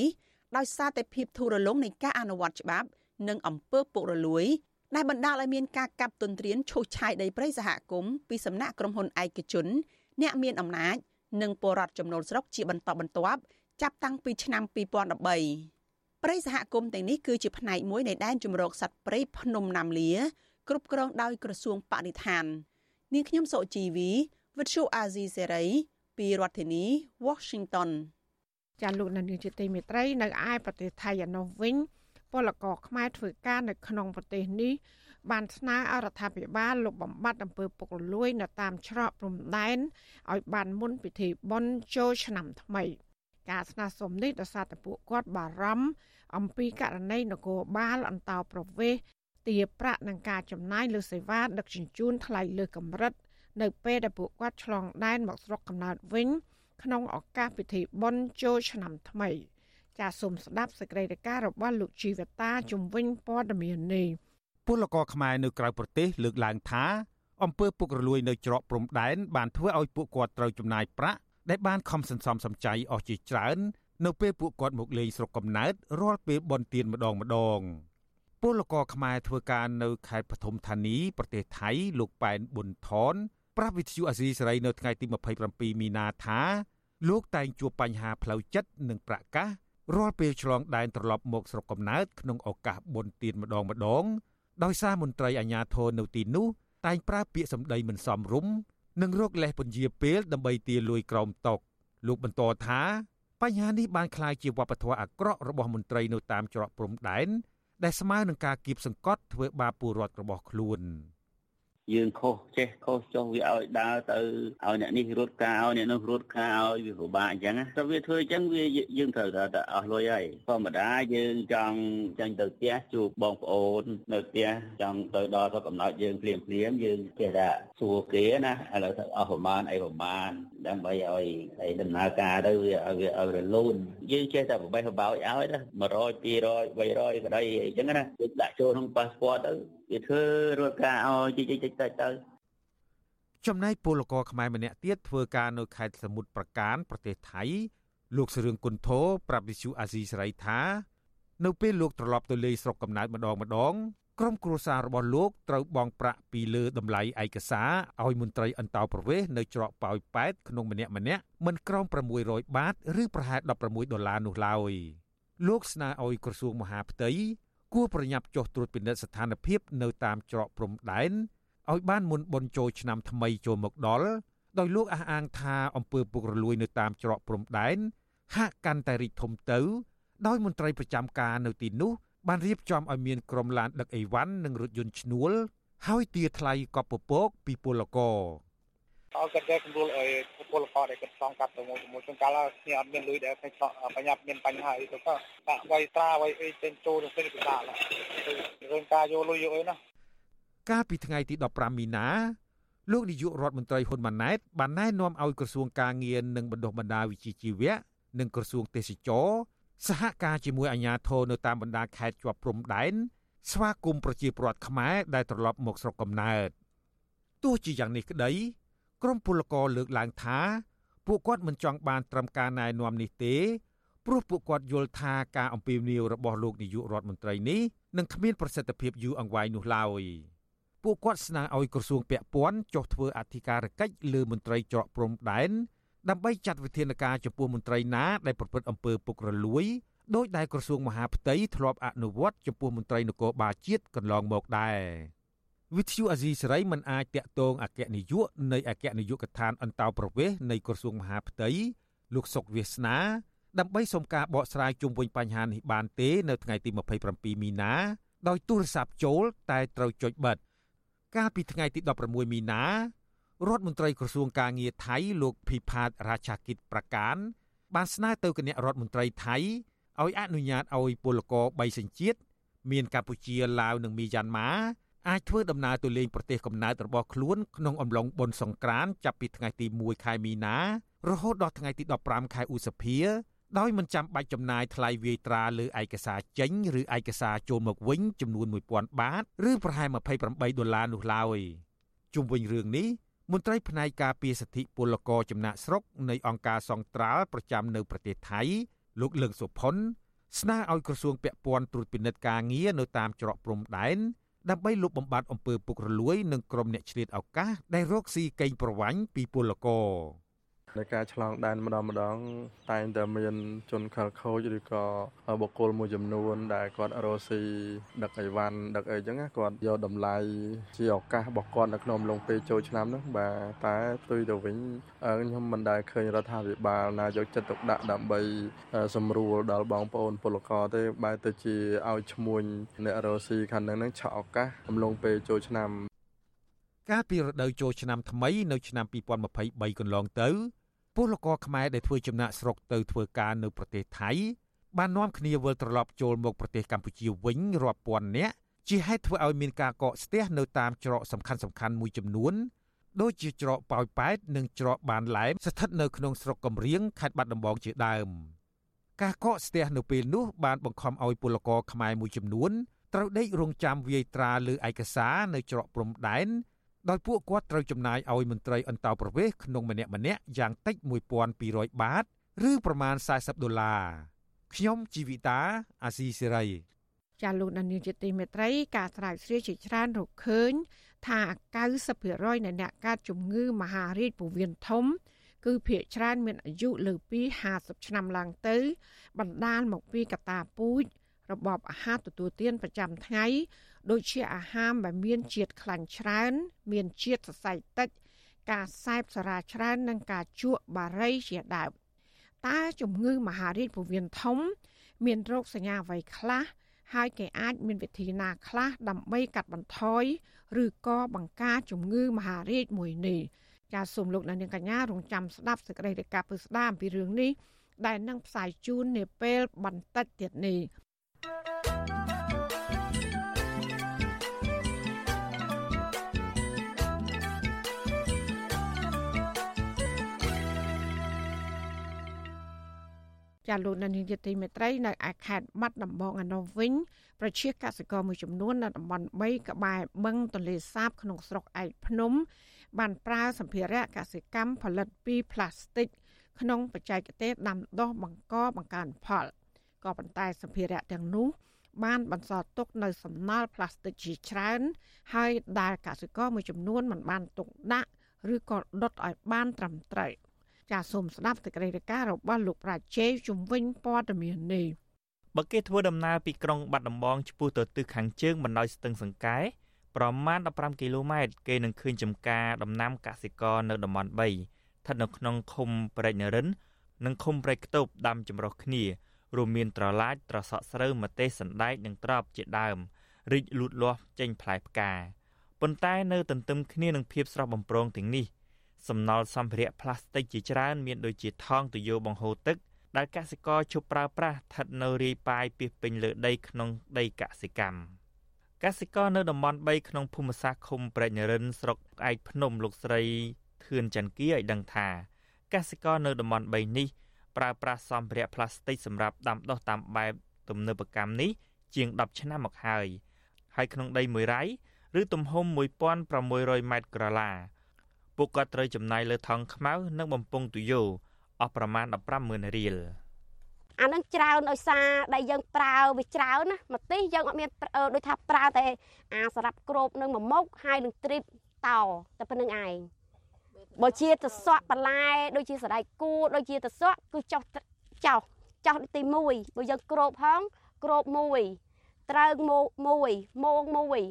ដោយសារតែភាពធូររលុងនៃការអនុវត្តច្បាប់និងអំពើពុករលួយដែលបណ្ដាលឲ្យមានការកាប់ទន្ទ្រានឈូសឆាយដីព្រៃសហគមន៍ពីសំណាក់ក្រុមហ៊ុនឯកជនអ្នកមានអំណាចនិងពលរដ្ឋចំណូលស្រុកជាបន្តបន្ទាប់ចាប់តាំងពីឆ្នាំ2013ព្រៃសហគមន៍ទាំងនេះគឺជាផ្នែកមួយនៃដែនជម្រកសត្វព្រៃភ្នំណាមលាគ្រប់គ្រងដោយក្រសួងបរិស្ថាននាងខ្ញុំសុជីវីវិទ្យុអាស៊ីសេរីពីរដ្ឋធានី Washington ចាលោកនាយកជាទីមេត្រីនៅឯប្រទេសថៃឯណោះវិញពលករខ្មែរធ្វើការនៅក្នុងប្រទេសនេះបានស្នើឲ្យរដ្ឋាភិបាលលុបបំបាត់អំពើពុករលួយនៅតាមច្រកព្រំដែនឲ្យបានមុនពិធីបុណ្យចូលឆ្នាំថ្មីការស្នើសុំនេះដោយសារតែពួកគាត់បារម្ភអំពីករណីនគរបាលអន្តោប្រវេសន៍ទារប្រាក់នឹងការចំណាយលើសេវាដឹកជញ្ជូនថ្លៃលើកម្រិតនៅពេលដែលពួកគាត់ឆ្លងដែនមកស្រុកកំណើតវិញក្នុងឱកាសពិធីបុណ្យចូលឆ្នាំថ្មីចាសសូមស្ដាប់សេចក្តីរាយការណ៍របស់លោកជីវតាជំវិញព័ត៌មាននេះពលករខ្មែរនៅក្រៅប្រទេសលើកឡើងថាអំពើពុករលួយនៅច្រកព្រំដែនបានធ្វើឲ្យពួកគាត់ត្រូវចំណាយប្រាក់ដែលបានខំសន្សំសំចៃអស់ជាច្រើននៅពេលពួកគាត់មកលេងស្រុកកំណើតរាល់ពេលបុណ្យទានម្ដងពលករខ្មែរធ្វើការនៅខេត្តបឋមធានីប្រទេសថៃលោកប៉ែនប៊ុនថនប្រាប់វិទ្យុអាស៊ីសេរីនៅថ្ងៃទី27មីនាថាលោកតែងជួបបញ្ហាផ្លូវចិត្តនិងប្រកាសរាល់ពេលឆ្លងដែនត្រឡប់មកស្រុកកំណើតក្នុងឱកាសបុណ្យទានម្ដងដោយសារមន្ត្រីអាជ្ញាធរនៅទីនោះតែងប្រើពាក្យសម្ដីមិនសមរម្យនិងរកលេសពន្យាពេលដើម្បីទារលួយក្រោមតុលោកបន្តថាបញ្ហានេះបានក្លាយជាវប្បធម៌អាក្រក់របស់មន្ត្រីនៅតាមច្រកព្រំដែនដែលស្មើនឹងការគៀបសង្កត់ធ្វើបាបពលរដ្ឋរបស់ខ្លួនយើងខុសចេះខុសចុះវាឲ្យដើរទៅឲ្យអ្នកនេះរត់ការឲ្យអ្នកនោះរត់ការឲ្យវាពិបាកអញ្ចឹងតែវាធ្វើអញ្ចឹងវាយើងត្រូវតែអស់លុយហើយធម្មតាយើងចង់ចាញ់ទៅផ្ទះជួបបងប្អូននៅផ្ទះចង់ទៅដល់ស្រុកកំណើតយើងភ្លាមយើងចេះតែសួរគេណាឥឡូវទៅអស់ប្រមាណអីប្រមាណដើម្បីឲ្យដំណើរការទៅវាឲ្យរលូនយើងចេះតែបបេះបបោចឲ្យណា100 200 300ក្តីអញ្ចឹងណាយើងដាក់ចូលក្នុងប៉ាសពតទៅវាធ្វើរត់ការឲ្យតិចទៅចំណែកពលករខ្មែរម្នាក់ទៀតធ្វើការនៅខេត្តសមុទ្រប្រការប្រទេសថៃលោកសរឿងគុណធោប្រាប់វិទ្យុអាស៊ីសេរីថានៅពេលលោកត្រឡប់ទៅលេងស្រុកកំណើតម្ដងក្រុមគ្រួសាររបស់លោកត្រូវបង់ប្រាក់ពីលើតម្លៃឯកសារឲ្យមន្ត្រីអន្តោប្រវេសន៍នៅច្រកប៉ោយប៉ែតក្នុងម្នាក់មិនក្រោម$600ឬប្រហែល$16នោះឡើយលោកស្នើឲ្យក្រសួងមហាផ្ទៃគួរប្រញាប់ចុះត្រួតពិនិត្យស្ថានភាពនៅតាមច្រកព្រំដែនឲ្យបានមុនបុណ្យចូលឆ្នាំថ្មីចូលមកដល់ដោយលោកអះអាងថាអំពើពុករលួយនៅតាមច្រកព្រំដែនហាក់កាន់តែរីកធំទៅដោយមន្ត្រីប្រចាំការនៅទីនោះបានរៀបចំឲ្យមានក្រុមឡានដឹកអីវ៉ាន់និងរថយន្តឈ្នួលហើយទារថ្លៃកប់ពពកពីពលករឲ្យគាត់តែគំរូឲ្យពលករដែលគាត់ឆ្លងកាត់ទៅមួយជួនកាលគ្នាអត់មានលុយដែលបញ្ញាប់មានបញ្ហាអីទៅក៏ដាក់វៃត្រាវៃអីចេញចូលទៅពិបាកឡើយរឿងការយកលុយយកអីណាកាលពីថ្ងៃទី15មីនាលោកនាយករដ្ឋមន្ត្រីហ៊ុនម៉ាណែតបានណែនាំឲ្យក្រសួងការងារនិងបណ្ដុះបណ្ដាលវិជ្ជាជីវៈនិងក្រសួងទេសចរសហការជាមួយអាជ្ញាធរនៅតាមបណ្ដាខេត្តជាប់ព្រំដែនស្វាគមន៍ប្រជាពលរដ្ឋខ្មែរដែលត្រឡប់មកស្រុកកំណើតទោះជាយ៉ាងនេះក្តីក្រុមពលករលើកឡើងថាពួកគាត់មិនចង់បានត្រឹមការណែនាំនេះទេព្រោះពួកគាត់យល់ថាការអំពាវនាវរបស់លោកនាយករដ្ឋមន្ត្រីនេះនឹងគ្មានប្រសិទ្ធភាពយូរអង្វែងនោះឡើយពួកគាត់ស្នើឲ្យក្រសួងពាក់ព័ន្ធចុះធ្វើអធិការកិច្ចលើមន្ត្រីច្រកព្រំដែនដើម្បីចាត់វិធានការចំពោះមន្ត្រីណាដែលប្រព្រឹត្តអំពើពុករលួយដោយដែលក្រសួងមហាផ្ទៃធ្លាប់អនុវត្តចំពោះមន្ត្រីនគរបាលជាតិកន្លងមកដែរវិទ្យុអាស៊ីសេរីមិនអាចតាក់ទងអគ្គនាយកនៃអគ្គនាយកដ្ឋានអន្តោប្រវេសន៍នៃក្រសួងមហាផ្ទៃលោកសុកវាសនាដើម្បីសុំការបកស្រាយជុំវិញបញ្ហានេះបានទេនៅថ្ងៃទី27មីនាដោយទូរស័ព្ទចូលតែត្រូវចុចបិទកាលពីថ្ងៃទី16មីនារដ្ឋមន្ត្រីក្រសួងការងារថៃលោកភិផាតរាជាកិច្ចប្រការបានស្នើទៅគណៈរដ្ឋមន្ត្រីថៃឲ្យអនុញ្ញាតឲ្យពលករ3សញ្ជាតិមានកម្ពុជាឡាវនិងមីយ៉ាន់ម៉ាអាចធ្វើដំណើរទៅលេងប្រទេសកំណើតរបស់ខ្លួនក្នុងអំឡុងបុណ្យសង្ក្រាន្តចាប់ពីថ្ងៃទី1ខែមីនារហូតដល់ថ្ងៃទី15ខែឧសភាដោយមិនចាំបាច់ចំណាយថ្លៃវាយត្រាលើឯកសារចេញឬឯកសារចូលមកវិញចំនួន$1000ឬប្រហែល$28នោះឡើយជុំវិញរឿងនេះមន្ត្រីផ្នែកការពារសិទ្ធិពលករចំណាក់ស្រុកនៃអង្គការសង្ត្រាល់ប្រចាំនៅប្រទេសថៃលោកលឹងសុផុនស្នើឲ្យក្រសួងពាក់ព័ន្ធត្រួតពិនិត្យការងារនៅតាមច្រកព្រំដែនដើម្បីលុបបំបាត់អំពើពុករលួយនិងក្រុមអ្នកឆ្លៀតឱកាសដែលរកស៊ីកេងប្រវ័ញ្ចពីពលករในការឆ្លងដែនម្ដងតែងតែមានជនខិលខូចឬក៏បុគ្គលមួយចំនួនដែលគាត់រកស៊ីដឹកអីវ៉ាន់ដឹកអីចឹងគាត់យកតម្លៃជាឱកាសរបស់គាត់នៅក្នុងអំឡុងពេលចូលឆ្នាំហ្នឹងបាទតែផ្ទុយទៅវិញខ្ញុំមិនដែលឃើញរដ្ឋាភិបាលណាយកចិត្តទុកដាក់ដើម្បីសម្រួលដល់បងប្អូនពលករទេបែរទៅជាឲ្យឈ្មួញអ្នករកស៊ីខាងហ្នឹងឆក់ឱកាសអំឡុងពេលចូលឆ្នាំកាលពីរដូវចូលឆ្នាំថ្មីនៅឆ្នាំ2023កន្លងទៅពលករខ្មែរដែលធ្វើចំណាកស្រុកទៅធ្វើការនៅប្រទេសថៃបាននាំគ្នាវិលត្រឡប់ចូលមកប្រទេសកម្ពុជាវិញរាប់ពាន់នាក់ជាហេតុធ្វើឲ្យមានការកកស្ទះនៅតាមច្រកសំខាន់មួយចំនួនដូចជាច្រកប៉ោយប៉ែតនិងច្រកបានឡែមស្ថិតនៅក្នុងស្រុកកំរៀងខេត្តបាត់ដំបងជាដើមការកកស្ទះនៅពេលនោះបានបង្ខំឲ្យពលករខ្មែរមួយចំនួនត្រូវដេករងចាំវាយត្រាលើឯកសារនៅច្រកព្រំដែនដោយពួកគាត់ត្រូវចំណាយឲ្យមន្ត្រីអន្តោប្រវេសន៍ក្នុងម្នាក់យ៉ាងតិច1200បាតឬប្រមាណ$40ខ្ញុំជីវិតាអាស៊ីសេរីចាលោកដានីលជាទីមេត្រីការស្រាវជ្រាវជាច្រើនរកឃើញថា 90% នៃអ្នកកើតជំងឺមហារីកពោះវៀនធំគឺភាគច្រើនមានអាយុលើពី50ឆ្នាំឡើងទៅបណ្ដាលមកពីកត្តាពូជរបបអាហារទទួលទានប្រចាំថ្ងៃដូចជាអាហារដែលមានជាតិខ្លាញ់ច្រើនមានជាតិសរសៃតិចការសេពសារ៉ាច្រើននិងការជក់បារីជាដើមតើជំងឺមហារីកពោះវៀនធំមានរោគសញ្ញាអ្វីខ្លះហើយគេអាចមានវិធីណាខ្លះដើម្បីកាត់បន្ថយឬក៏បង្ការជំងឺមហារីកមួយនេះចាសសូមលោកអ្នកនាងកញ្ញារងចាំស្ដាប់សេចក្តីរាយការណ៍ពិស្ដារអំពីរឿងនេះដែលនឹងផ្សាយជូននាពេលបន្តិចទៀតនេះចាលោកនាយកទីមេត្រីនៅឯខេត្តបាត់ដំបងឯនោះវិញប្រជាកសិករមួយចំនួននៅតំបន់3ក្បែរបឹងទន្លេសាបក្នុងស្រុកឯកភ្នំបានប្រើសម្ភារៈកសិកម្មផលិតពីផ្លាស្ទិកក្នុងបច្ចេកទេសដាំដុះបង្កបង្កើនផលក៏ប៉ុន្តែសម្ភារៈទាំងនោះបានបន្សល់ទុកនៅសំណល់ផ្លាស្ទិកជាច្រើនហើយដែលកសិករមួយចំនួនមិនបានទុកដាក់ឬក៏ដុតឲ្យបានត្រឹមត្រូវចាសសូមស្ដាប់សេចក្តីរាយការណ៍របស់លោកប្រាជេជំវិញព័ត៌មាននេះបើគេធ្វើដំណើរពីក្រុងបាត់ដំបងឆ្ពោះទៅទិសខាងជើងបណ្ដោយស្ទឹងសង្កែប្រមាណ15គីឡូម៉ែត្រគេនឹងឃើញចំការដំណាំកសិករនៅតំបន់3ស្ថិតនៅក្នុងឃុំព្រែកនរិននិងឃុំព្រែកខ្ទប់ដាំចម្រុះគ្នារួមមានត្រឡាចត្រសក់ស្រូវម្ទេសសណ្ដែកនិងត្រប់ជាដើមរីកលូតលាស់ចេញផ្លែផ្កាប៉ុន្តែនៅទន្ទឹមគ្នានឹងភាពស្រស់បំព្រងទាំងនេះសំណល់សម្ភារៈផ្លាស្ទិកជាច្រើនមានដូចជាថង់ទុយោបង្ហូរទឹកដែលកសិករឈប់ប្រើប្រាស់ស្ថិតនៅរាយប៉ាយពាសពេញលើដីក្នុងដីកសិកម្មកសិករនៅតំបន់3ក្នុងភូមិសាស្ត្រឃុំព្រែកនរិនស្រុកឯកភ្នំលោកស្រីធឿនច័ន្ទគីឲ្យដឹងថាកសិករនៅតំបន់3នេះប្រើប្រាស់សម្ភារៈផ្លាស្ទិកសម្រាប់ដាំដុះតាមបែបទំនើបកម្មនេះជាង10ឆ្នាំមកហើយក្នុងដីមួយរ៉ៃឬទំហំ1600ម៉ែត្រក្រឡាពួកគាត់ត្រូវចំណាយលើថង់ខ្មៅនិងបំពង់ទុយោអស់ប្រមាណ150,000រៀលអានឹងច្រើនដោយសារដែលយើងប្រើវាច្រើនណាមកទីយើងអត់មានដូចថាប្រើតែអាសម្រាប់គ្របនឹងមួយមុខហើយនឹងទ្រីបតោតែប៉ុណ្្នឹងឯងបើជាទៅសក់បន្លែដូចជាសណ្ដែកគួរដូចជាទៅសក់គឺចោះទី1បើយើងគ្របផងគ្រប1ត្រូវ1មង1វា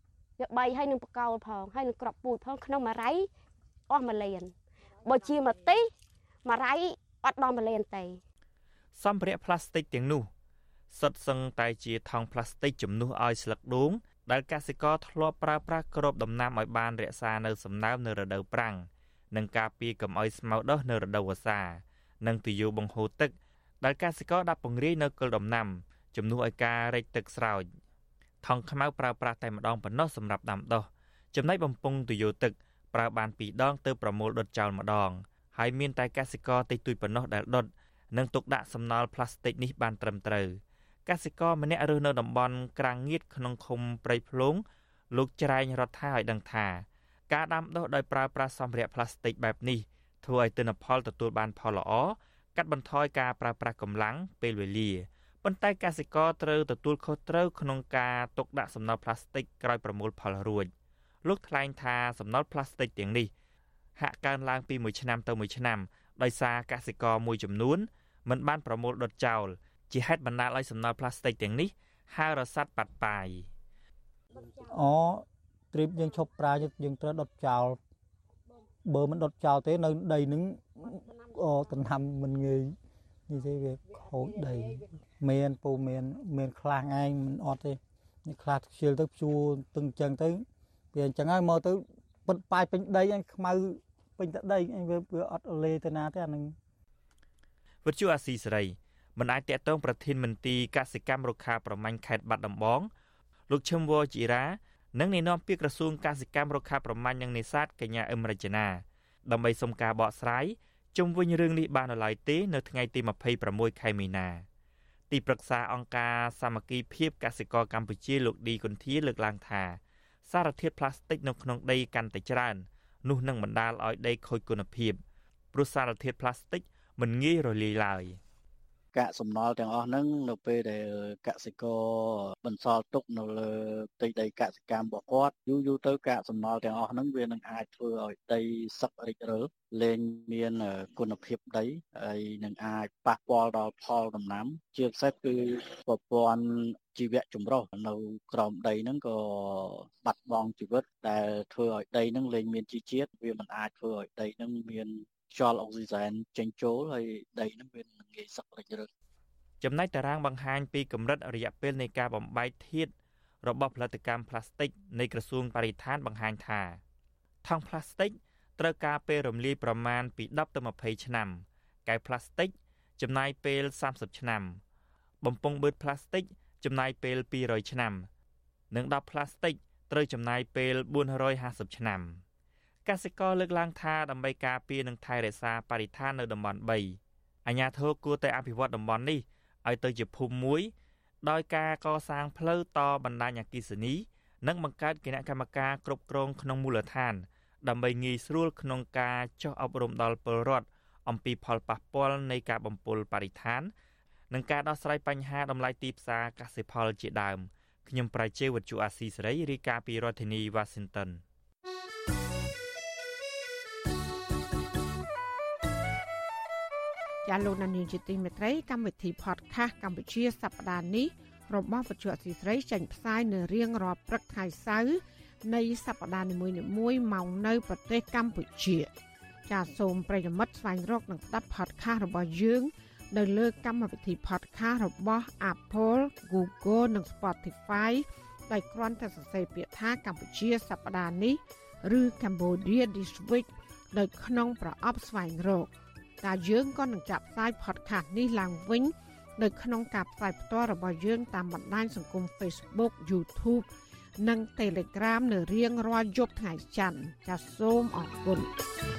3ហើយនឹងបកោលផងហើយនឹងក្របពូជផងក្នុងមួយរ៉ៃអស់1លានបើជាមួយទីមួយរ៉ៃអត់ដល់1លានទេសម្ភារៈផ្លាស្ទិកទាំងនោះសុទ្ធសឹងតែជាថង់ផ្លាស្ទិកជំនួសឲ្យស្លឹកដូងដែលកសិករធ្លាប់ប្រើប្រាស់គ្របដំណាំឲ្យបានរក្សានៅសំណើមនៅរដូវប្រាំងនិងការពារកុំឲ្យស្មៅដុះនៅរដូវវស្សានិងទុយោបង្ហូរទឹកដែលកសិករដាក់ពង្រាយនៅគល់ដំណាំជំនួសឲ្យការរែកទឹកស្រោចថង់ខ្មៅប្រើប្រាស់តែម្ដងប៉ុណ្ណោះសម្រាប់ដាំដុះចំណែកបំពង់ទុយោទឹកប្រើបាន2ដងទៅប្រមូលដុតចោលម្ដងហើយមានតែកសិករតិចតួចប៉ុណ្ណោះដែលដុតនិងទុកដាក់សំណល់ផ្លាស្ទិកនេះបានត្រឹមត្រូវកសិករម្នាក់រស់នៅតំបន់ក្រាំងងៀតក្នុងឃុំព្រៃភ្លងលោកច្រែងរដ្ឋាឲ្យដឹងថាការដាំដុះដោយប្រើប្រាស់សម្ភារៈផ្លាស្ទិកបែបនេះធ្វើឲ្យទិន្នផលទទួលបានផលល្អកាត់បន្ថយការប្រើប្រាស់កម្លាំងពេលវេលាប៉ុន្តែកសិករត្រូវទទួលខុសត្រូវក្នុងការទុកដាក់សំណល់ផ្លាស្ទិកក្រោយប្រមូលផលរួចលោកថ្លែងថាសំណល់ផ្លាស្ទិកទាំងនេះហាក់កើនឡើងពីមួយឆ្នាំទៅមួយឆ្នាំដោយសារកសិករមួយចំនួនមិនបានប្រមូលដុតចោលជាហេតុបណ្ដាលឲ្យសំណល់ផ្លាស្ទិកទាំងនេះហើររសាត់បាត់បាយត្រៀបយើងឈប់ប្រើយើងត្រូវដុតចោលបើមិនដុតចោលទេនៅដីនឹងដង្ហើមមិនងាយនេះទេវាខូចដីមានពូមានខ្លះឯងមិនអត់ទេនេះខ្លះខ្ជិលទៅព្យួរទឹងអញ្ចឹងទៅវាអញ្ចឹងហើយមកទៅពិតបាយពេញដីឯងខ្មៅពេញតែដីឯងវាអត់លេទៅណាទេអានឹងវិទ្យុអាស៊ីសេរីមិនអាចតាក់ទងប្រធានមន្ត្រីកសិកម្មរុក្ខាប្រមាញ់ខេត្តបាត់ដំបងលោកឈឹមវជីរានិងអ្នកនាំពាក្យក្រសួងកសិកម្មរុក្ខាប្រមាញ់និងនេសាទកញ្ញាអឹមរចនាដើម្បីសុំការបកស្រាយជុំវិញរឿងនេះបាននៅឡើយទេនៅថ្ងៃទី26ខែមីនាទីប្រឹក្សាអង្គការសាមគ្គីភាពកសិករកម្ពុជាលោកឌីគុន្ធាលើកឡើងថាសារធាតុផ្លាស្ទិកនៅក្នុងដីកាន់តែច្រើននោះនឹងបណ្ដាលឲ្យដីខូចគុណភាពព្រោះសារធាតុផ្លាស្ទិកមិនងាយរលាយឡើយកាកសំណល់ទាំងអស់ហ្នឹងនៅពេលដែលកសិករបន្សល់ទុកនៅលើផ្ទៃដីកសិកម្មរបស់គាត់យូរទៅកាកសំណល់ទាំងអស់ហ្នឹងវានឹងអាចធ្វើឲ្យដីសឹករិចរិលលែងមានគុណភាពដីហើយនឹងអាចប៉ះពាល់ដល់ផលដំណាំជាពិសេសគឺប្រព័ន្ធជីវៈចម្រុះនៅក្រោមដីហ្នឹងក៏បាត់បង់ជីវិតដែលធ្វើឲ្យដីហ្នឹងលែងមានជីជាតិវាមិនអាចធ្វើឲ្យដីហ្នឹងមានខ្យល់អុកស៊ីសែនចេញចូលហើយដីហ្នឹងវានឹងងាយសឹករិចរិលចំណែកតារាងបង្ហាញពីកម្រិតរយៈពេលនៃការបំបែកធាតុរបស់ផលិតកម្មផ្លាស្ទិកនៃក្រសួងបរិស្ថានបង្ហាញថាថង់ផ្លាស្ទិកត្រូវការពេលរំលាយប្រមាណពី10ទៅ20ឆ្នាំកែវផ្លាស្ទិកចំណាយពេល30ឆ្នាំបំពង់បឺតផ្លាស្ទិកចំណាយពេល200ឆ្នាំនិងដបផ្លាស្ទិកត្រូវចំណាយពេល450ឆ្នាំកសិករលើកឡើងថាដើម្បីការពារនិងថែរក្សាបរិស្ថាននៅតំបន់3អាជ្ញាធរគួរតែអភិវឌ្ឍតំបន់នេះឲ្យទៅជាភូមិមួយដោយការកសាងផ្លូវតបណ្ដាញអគ្គិសនីនិងបង្កើតគណៈកម្មការគ្រប់គ្រងក្នុងមូលដ្ឋានដើម្បីងាយស្រួលក្នុងការចុះអប់រំដល់ពលរដ្ឋអំពីផលប៉ះពាល់នៃការបំពុលបរិស្ថាននិងការដោះស្រាយបញ្ហាតម្លៃទីផ្សារកសិផលជាដើមខ្ញុំប្រៃជេវុទ្ធុអាស៊ីសេរីរាយការណ៍ពីរដ្ឋធានី Washington ចាលោកនានីជាទីមេត្រីកម្មវិធី podcast កម្ពុជាសប្តាហ៍នេះរបស់វិទ្យុអសីស្រីចេញផ្សាយនៅរៀងរាល់ព្រឹកថ្ងៃសៅរ៍នៃសប្តាហ៍នីមួយៗមកនៅប្រទេសកម្ពុជាចាសូមប្រិយមិត្តស្វែងរកនិងស្ដាប់ podcast របស់យើងនៅលើកម្មវិធី podcast របស់ Apple, Google និង Spotify ដោយគ្រាន់តែសរសេរពាក្យថាកម្ពុជាសប្តាហ៍នេះឬ Cambodia This Week នៅក្នុងប្រអប់ស្វែងរកតែយើងក៏នឹងចាប់ផ្សាយ podcast នេះឡើងវិញនៅក្នុងការផ្សាយផ្ទាល់របស់យើងតាមបណ្ដាញសង្គម Facebook, YouTube និង Telegram នៅរៀងរាល់យប់ថ្ងៃច័ន្ទចាសសូមអរគុណ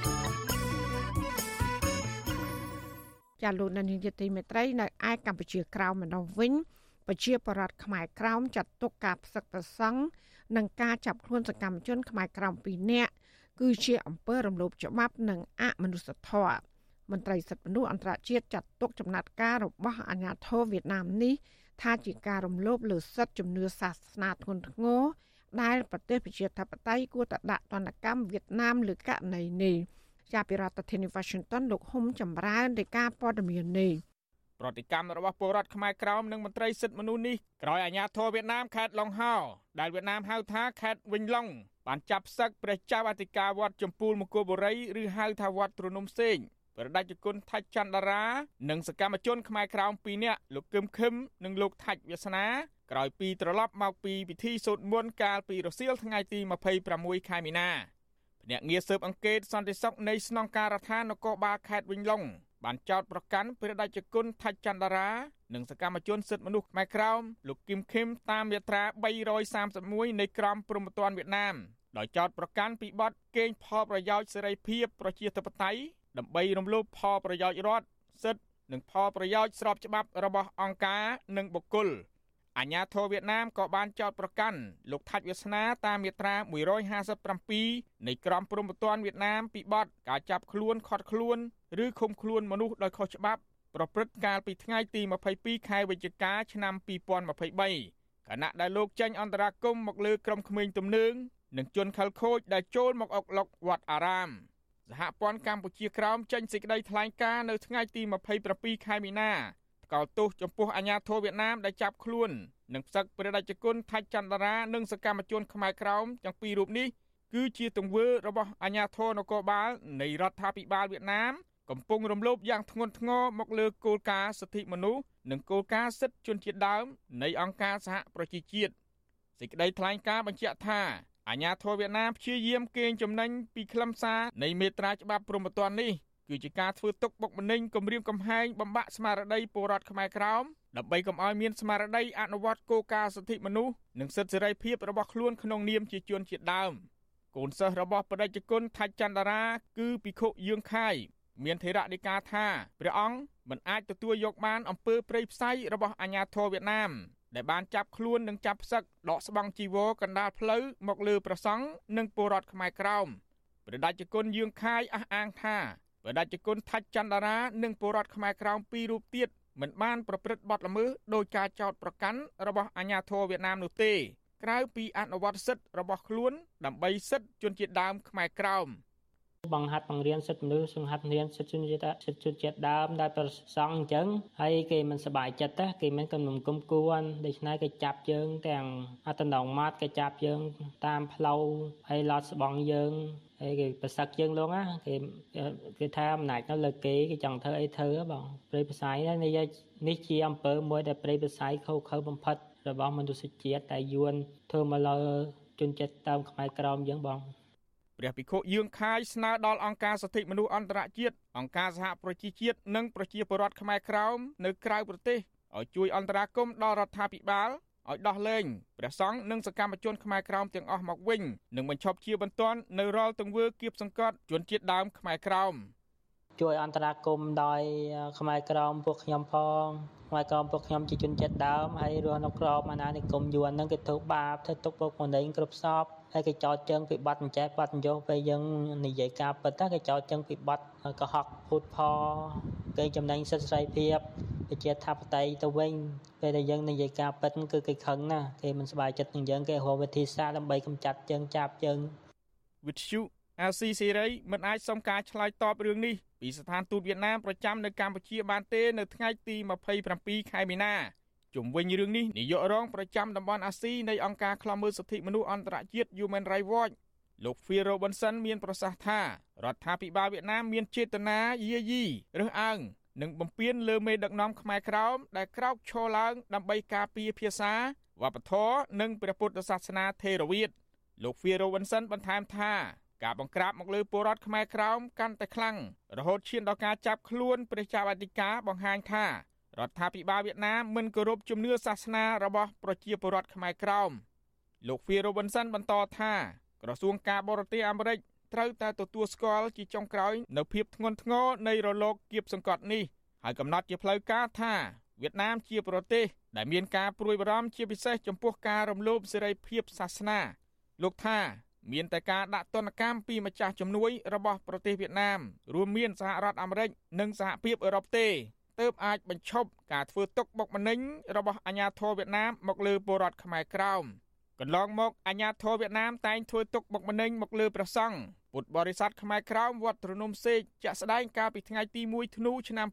ចាលោកនាយកទីមេត្រីនៅឯកម្ពុជាក្រៅម្ដងវិញប្រជាពលរដ្ឋខ្មែរក្រៅចាត់ទុកការផ្សឹកផ្សឹងនិងការចាប់ខ្លួនសកម្មជនខ្មែរក្រៅ2នាក់គឺជាអំពើរំលោភច្បាប់និងអមនុស្សធម៌មន្ត្រីសិទ្ធិមនុស្សអន្តរជាតិចាត់ទុកចំណាត់ការរបស់អាជ្ញាធរវៀតណាមនេះថាជាការរំលោភលើសិទ្ធិជំនឿសាសនាធ្ងន់ធ្ងរដែលប្រទេសប្រជាធិបតេយ្យគួរតែដាក់ទណ្ឌកម្មវៀតណាមលើករណីនេះជាពីរដ្ឋធានី Washington លោកហ៊ុំចម្រើនរាយការណ៍ព័ត៌មាននេះប្រតិកម្មរបស់ពលរដ្ឋខ្មែរក្រោមនិងមន្ត្រីសិទ្ធិមនុស្សនេះក្រោយអាជ្ញាធរវៀតណាមខេត្តឡុងហោដែលវៀតណាមហៅថាខេត្តវិញឡុងបានចាប់ផ្សឹកព្រះចៅអធិការវត្តចំពូលមគរបុរីឬហៅថាវត្តទ្រនំសេងព្រះតេជគុណថាច់ចន្ទរានិងសកម្មជនខ្មែរក្រោម2នាក់លោកគឹមខឹមនិងលោកថាច់វាសនាក្រោយពីត្រឡប់មកពីពិធីសូត្រមន្តកាលពីរសៀលថ្ងៃទី26ខែមីនាភ្នាក់ងារស៊ើបអង្កេតសន្តិសុខនៃស្នងការដ្ឋាននគរបាលខេត្តវិញឡុងបានចោទប្រកាន់ព្រះតេជគុណថាច់ចន្ទរានិងសកម្មជនសិទ្ធិមនុស្សខ្មែរក្រោមលោកគឹមខឹមតាមមាត្រា331នៃក្រមព្រហ្មទណ្ឌវៀតណាមដោយចោទប្រកាន់ពីបទកេងផលប្រយោជន៍សេរីភាពប្រជាធិបតេយ្យដើម្បីរំលោភផលប្រយោជន៍រដ្ឋសិទ្ធិនិងផលប្រយោជន៍ស្របច្បាប់របស់អង្គការនិងបុគ្គលអាជ្ញាធរវៀតណាមក៏បានចោទប្រកាន់លោកថាច់វាសនាតាមមាត្រា157នៃក្រមព្រហ្មទណ្ឌវៀតណាមពីបទការចាប់ខ្លួនឃាត់ខ្លួនឬឃុំខ្លួនមនុស្សដោយខុសច្បាប់ប្រព្រឹត្តកាលពីថ្ងៃទី22ខែវិច្ឆិកាឆ្នាំ2023ខណៈដែលលោកចេញអន្តរាគមន៍មកលើក្រុមក្មេងទំនើងនិងជនខិលខូចដែលចូលមកអុកឡុកវត្តអារាមសហព័ន្ធកម្ពុជាក្រោមចេញសេចក្តីថ្លែងការណ៍នៅថ្ងៃទី27ខែមីនាថ្កោលទោសចំពោះអាញាធរវៀតណាមដែលចាប់ខ្លួននិងផ្សឹកព្រះតេជគុណថាច់ចន្ទរានិងសកម្មជនខ្មែរក្រោមទាំងពីររូបនេះគឺជាទង្វើរបស់អាញាធរនគរបាលនៃរដ្ឋាភិបាលវៀតណាមកំពុងរំលោភយ៉ាងធ្ងន់ធ្ងរមកលើគោលការណ៍សិទ្ធិមនុស្សនិងគោលការណ៍សិទ្ធិជនជាតិដើមនៃអង្គការសហប្រជាជាតិសេចក្តីថ្លែងការណ៍បញ្ជាក់ថាអាញាធរវៀតណាមព្យាយាមកេងចំណេញពីខ្លឹមសារនៃមាត្រាច្បាប់ព្រហ្មទណ្ឌនេះគឺជាការធ្វើទុកបុកម្នេញគំរាមកំហែងបំបាក់ស្មារតីពលរដ្ឋខ្មែរក្រោមដើម្បីកុំឲ្យមានស្មារតីអនុវត្តគោលការណ៍សិទ្ធិមនុស្សនិងសិទ្ធិសេរីភាពរបស់ខ្លួនក្នុងនាមជាជនជាតិដើមកូនសិស្សរបស់ព្រះតេជគុណថាច់ចន្ទរាគឺភិក្ខុយឿងខាយមានថេរដីកាថាព្រះអង្គមិនអាចទទួលយកបានអំពើព្រៃផ្សៃរបស់អាញាធរវៀតណាមដែលបានចាប់ខ្លួននិងចាប់ផ្សឹកដកស្បង់ជីវរកណ្ដាលផ្លូវមកលើព្រះសង្ឃនិងពលរដ្ឋខ្មែរក្រោមព្រះតេជគុណយឿងខាយអះអាងថាព្រះតេជគុណថាច់ចន្ទរានិងពលរដ្ឋខ្មែរក្រោមពីររូបទៀតមិនបានប្រព្រឹត្តបទល្មើសដោយការចោទប្រកាន់របស់អាញាធរវៀតណាមនោះទេក្រៅពីអនុវត្តសិទ្ធិរបស់ខ្លួនដើម្បីសិទ្ធិជនជាតិដើមខ្មែរក្រោមបង្ហាត់បង្រៀនសិទ្ធិមនុស្សបង្ហាត់រៀនសិទ្ធិជនជាតិដើមដែលប្រសង់អញ្ចឹងហើយគេមិនសប្បាយចិត្តទេគេមិនកំនុំគុំគួនដូច្នេះគេចាប់យើងទាំងអត្តណងម៉ាត់គេចាប់យើងតាមផ្លូវហើយឡោតស្បង់យើងហើយគេប្រសឹកយើងលងណាគេថាអំណាចនៅលើគេចង់ធ្វើអីធ្វើបងព្រៃផ្សៃនេះជាអំពើមួយដែលព្រៃផ្សៃខុសបំផិតរបស់មនុស្សជាតិតែយួនធ្វើមកលើជនជាតិដើមខ្មែរក្រមយើងបងព្រះភិក្ខុយឿងខាយស្នើដល់អង្គការសិទ្ធិមនុស្សអន្តរជាតិអង្គការសហប្រជាជាតិនិងប្រជាពលរដ្ឋខ្មែរក្រោមនៅក្រៅប្រទេសឲ្យជួយអន្តរាគមន៍ដល់រដ្ឋាភិបាលឲ្យដោះលែងព្រះសង្ឃនិងសកម្មជនខ្មែរក្រោមទាំងអស់មកវិញនិងបញ្ឈប់ជាបន្ទាន់នៅរាល់ទង្វើគៀបសង្កត់ជនជាតិដើមខ្មែរក្រោមជួយអន្តរាគមន៍ដោយខ្មែរក្រមពួកខ្ញុំផងខ្មែរក្រមពួកខ្ញុំជាជនជាតិដើមហើយរស់នៅក្របអាណានិគមយួននឹងគេធ្វើបាបធ្វើទុកបុកម្នេញគ្រប់សពហើយគេចោទជើងពីបាត់អញ្ចេះបាត់យោពេលយើងនិយាយការពិតទៅគេចោទជើងពីបាត់កុហកភូតផលគេចំណេញសិទ្ធិសេរីភាពប្រជាធិបតេយ្យទៅវិញពេលដែលយើងនិយាយការពិតគឺគេខឹងណាគេមិនសប្បាយចិត្តនឹងយើងគេរកវិធីសាស្ត្រដើម្បីកម្ចាត់យើងចាប់យើងវិទ្យុអាស៊ីសេរីមិនអាចសុំការឆ្លើយតបរឿងនេះពីស្ថានទូតវៀតណាមប្រចាំនៅកម្ពុជាបានទេនៅថ្ងៃទី27ខែមីនាជុំវិញរឿងនេះនាយករងប្រចាំតំបន់អាស៊ីនៃអង្គការឃ្លាំមើលសិទ្ធិមនុស្សអន្តរជាតិ Human Rights Watch លោក Phil Robertson មានប្រសាសន៍ថារដ្ឋាភិបាលវៀតណាមមានចេតនាយាយីរើសអើងនិងបំពានលើមេដឹកនាំខ្មែរក្រោមដែលក្រោកឈរឡើងដើម្បីការពារភាសាវប្បធម៌និងព្រះពុទ្ធសាសនាថេរវាទលោក Phil Robertson បន្ថែមថាការបង្ក្រាបមកលើពលរដ្ឋខ្មែរក្រោមកាន់តែខ្លាំងរហូតឈានដល់ការចាប់ខ្លួនព្រះចៅអធិការបង្ហាញថារដ្ឋាភិបាលវៀតណាមមិនគោរពជំនឿសាសនារបស់ប្រជាពលរដ្ឋខ្មែរក្រោមលោក Phil Robertson បន្តថាក្រសួងការបរទេសអាមេរិកត្រូវតែទទួលស្គាល់ជាចុងក្រោយនៅភាពធ្ងន់ធ្ងរនៃរលកគៀបសង្កត់នេះហើយកំណត់ជាផ្លូវការថាវៀតណាមជាប្រទេសដែលមានការព្រួយបារម្ភជាពិសេសចំពោះការរំលោភសេរីភាពសាសនាលោកថាមានតែការដាក់ទណ្ឌកម្មពីម្ចាស់ជំនួយរបស់ប្រទេសវៀតណាមរួមមានសហរដ្ឋអាមេរិកនិងសហភាពអឺរ៉ុបទេទើបអាចបញ្ឈប់ការធ្វើទុកបុកម្នេញរបស់អាញាធរវៀតណាមមកលើពលរដ្ឋខ្មែរក្រោមកន្លងមកអាញាធរវៀតណាមតែងធ្វើទុកបុកម្នេញមកលើព្រះសង្ឃពុទ្ធបរិស័ទខ្មែរក្រោមវត្តរនំសេកជាក់ស្ដែងកាលពីថ្ងៃទី1ធ្នូឆ្នាំ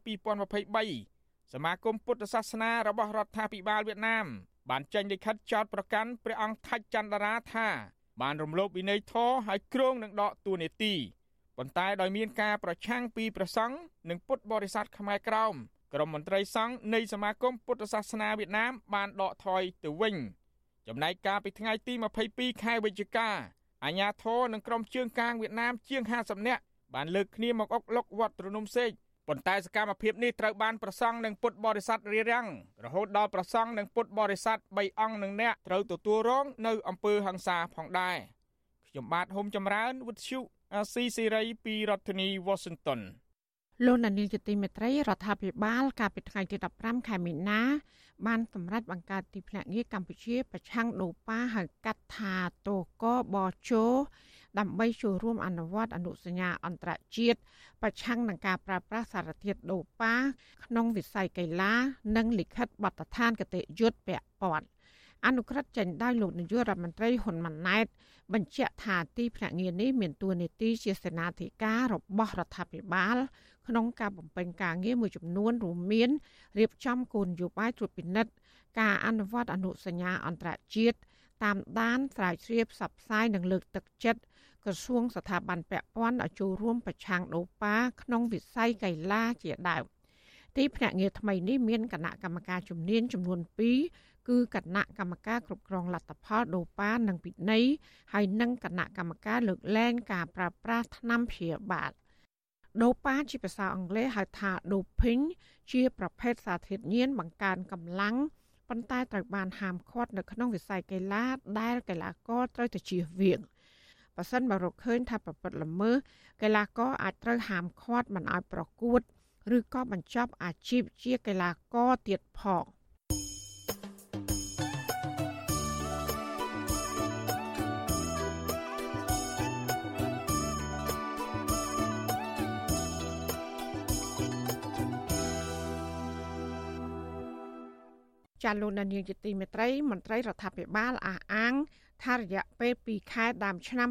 2023សមាគមពុទ្ធសាសនារបស់រដ្ឋាភិបាលវៀតណាមបានចេញលិខិតចោទប្រកាន់ព្រះអង្គថាច់ចន្ទរាថាបានរំលោភវិន័យធម៌ហើយគ្រោងនឹងដកតួនាទីប៉ុន្តែដោយមានការប្រឆាំងពីព្រះសង្ឃនិងពុទ្ធបរិស័ទខ្មែរក្រោមក្រុមមន្ត្រីសង្ឃនៃសមាគមពុទ្ធសាសនាវៀតណាមបានដកថយទៅវិញចំណែកកាលពីថ្ងៃទី22ខែវិច្ឆិកាអាជ្ញាធរនិងក្រុមជើងកាងវៀតណាមជាង50នាក់បានលើកគ្នាមកអុកឡុកវត្តរនំសេកប៉ុន្តែសកម្មភាពនេះត្រូវបានព្រះសង្ឃនិងពុទ្ធបរិស័ទរារាំងរហូតដល់ព្រះសង្ឃនិងពុទ្ធបរិស័ទ3អង្គនឹងអ្នកត្រូវទទួលរងនៅអំពើហិង្សាផងដែរខ្ញុំបាទហុំចម្រើនវិទ្យុអាស៊ីសេរីពីរដ្ឋធានី Washington លោកនាយកទីមេត្រីរដ្ឋាភិបាលកាលពីថ្ងៃទី15ខែមីនាបានសម្រេចបង្កើតទីភ្នាក់ងារកម្ពុជាប្រឆាំងដូប៉ាហៅកាត់ថាតកបជដើម្បីចូលរួមអនុវត្តអនុសញ្ញាអន្តរជាតិប្រឆាំងនឹងការប្រើប្រាស់សារធាតុដូប៉ាក្នុងវិស័យកីឡានិងលិខិតបទដ្ឋានគតិយុត្តពាក់ព័ន្ធអនុក្រឹត្យចេញដោយលោកនាយករដ្ឋមន្ត្រីហ៊ុនម៉ាណែតបញ្ជាក់ថាទីភ្នាក់ងារនេះមានតួនាទីជាសេនាធិការរបស់រដ្ឋាភិបាលក្នុងការបំពេញការងារមួយចំនួនរួមមានរៀបចំគោលនយោបាយត្រួតពិនិត្យការអនុវត្តអនុសញ្ញាអន្តរជាតិតាមដានស្រាវជ្រាវផ្សព្វផ្សាយនិងលើកទឹកចិត្តក្រសួងស្ថាប័នពាក់ព័ន្ធឲ្យចូលរួមប្រឆាំងដូប៉ាក្នុងវិស័យកីឡាជាដើមទីភ្នាក់ងារថ្មីនេះមានគណៈកម្មការជំនាញចំនួន2គឺគណៈកម្មការគ្រប់គ្រងលទ្ធផលដូប៉ានិងពិន័យហើយនិងគណៈកម្មការលើកលែងការប្រើប្រាស់ថ្នាំព្យាបាលដូប៉ាជាភាសាអង់គ្លេសហៅថា doping ជាប្រភេទសារធាតុញៀនបង្កើនកម្លាំងប៉ុន្តែត្រូវបានហាមឃាត់នៅក្នុងវិស័យកីឡាដែលកីឡាករត្រូវតែជៀសវាងបើសិនបើរកឃើញថាប្រព្រឹត្តល្មើសកីឡាករអាចត្រូវហាមឃាត់មិនឲ្យប្រកួតឬក៏បញ្ចប់អាជីពជាកីឡាករទៀតផងចាលោកនាយកទីមេត្រីមន្ត្រីរដ្ឋាភិបាលអះអាងថារយៈពេល2ខែដើមឆ្នាំ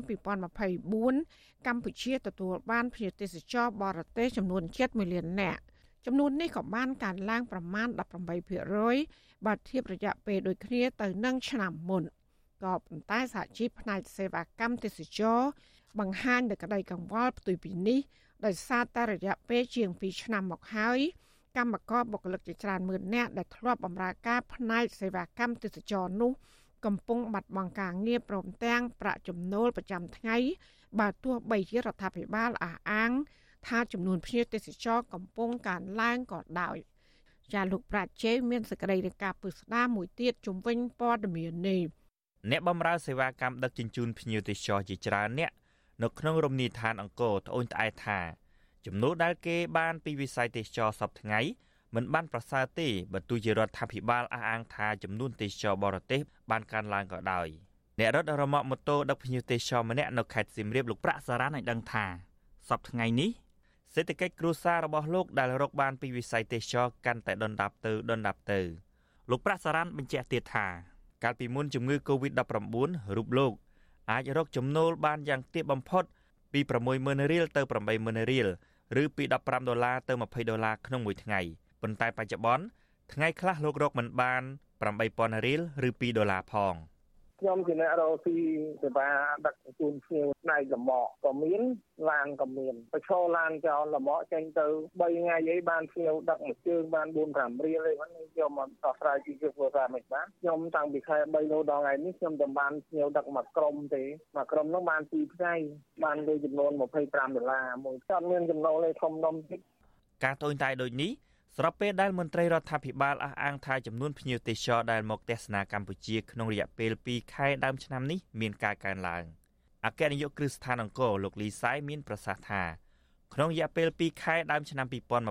2024កម្ពុជាទទួលបានភ្ញៀវទេសចរបរទេសចំនួន7.1 លាននាក់ចំនួននេះក៏បានកើនឡើងប្រមាណ 18% បើធៀបរយៈពេលដូចគ្នាទៅនឹងឆ្នាំមុនក៏ប៉ុន្តែសហជីពផ្នែកសេវាកម្មទេសចរបង្ហាញនូវក្តីកង្វល់ផ្ទុយពីនេះដោយសារតែរយៈពេលជាង2ឆ្នាំមកហើយកម្មករបុគ្គលិកជាច្រើនម៉ឺននាក់ដែលធ្លាប់បម្រើការផ្នែកសេវាកម្មទេសចរនោះកំពុងបាត់បង់ការងារព្រមទាំងប្រាក់ចំណូលប្រចាំថ្ងៃបើទោះបីជារដ្ឋាភិបាលអះអាងថាចំនួនភ្ញៀវទេសចរកំពុងកើនឡើងក៏ដោយចាលោកប្រាជ្ញមានសេចក្តីរាយការណ៍ពិស្ដារមួយទៀតជំវិញព័ត៌មាននេះអ្នកបម្រើសេវាកម្មដឹកជញ្ជូនភ្ញៀវទេសចរជាច្រើនអ្នកនៅក្នុងរមណីយដ្ឋានអង្គរត្អូញត្អែថាចំណូលដែលគេបានពីវិស័យទេសចរសប្តាហ៍ថ្ងៃមិនបានប្រសើរទេបើទោះជារដ្ឋាភិបាលអះអាងថាចំនួនទេសចរបរទេសបានកើនឡើងក៏ដោយអ្នករត់រមាក់ម៉ូតូដឹកភ្ញៀវទេសចរម្នាក់នៅខេត្តសៀមរាបលោកប្រាក់សារ៉ានឲ្យដឹងថាសប្តាហ៍ថ្ងៃនេះសេដ្ឋកិច្ចគ្រួសាររបស់លោកដែលរកបានពីវិស័យទេសចរកាន់តែដុនដាបទៅលោកប្រាក់សារ៉ានបញ្ជាក់ទៀតថាកាលពីមុនជំងឺ Covid-19 រូបលោកអាចរកចំណូលបានយ៉ាងទាបបំផុតពី $60,000 រៀលទៅ $80,000 រៀលឬពី$15ទៅ$20ក្នុងមួយថ្ងៃប៉ុន្តែបច្ចុប្បន្នថ្ងៃខ្លះលោករកមិនបាន$8,000 រៀលឬ$2ផងខ្ញុំជាអ្នករកស៊ីសេវាដឹកជញ្ជូនភ្ញៀវផ្នែកលំអក៏មានឡានក៏មានបើឈរឡានចោលលំអចេញទៅ3ថ្ងៃអីបានភ្ញៀវដឹកមួយជើងបាន 4-5 រៀលអីហ្នឹងខ្ញុំអត់ដោះស្រាយជីវភាពគ្រួសារមិនបានខ្ញុំតាំងពីខែ3ដល់ថ្ងៃនេះខ្ញុំតែបានភ្ញៀវដឹកមួយក្រុមទេមួយក្រុមហ្នឹងបាន2ថ្ងៃបានលុយចំនួន$25មួយគាត់មានចំណូលឯធំដុំតិចការត្អូញត្អែដូចនេះស្របពេលដែលមន្ត្រីរដ្ឋាភិបាលអះអាងថាចំនួនភ្ញៀវទេសចរដែលមកទស្សនាកម្ពុជាក្នុងរយៈពេល2ខែដើមឆ្នាំនេះមានការកើនឡើងអគ្គនាយកគ្រឹះស្ថានអង្គរលោកលីសៃមានប្រសាសន៍ថាក្នុងរយៈពេល2ខែដើមឆ្នាំ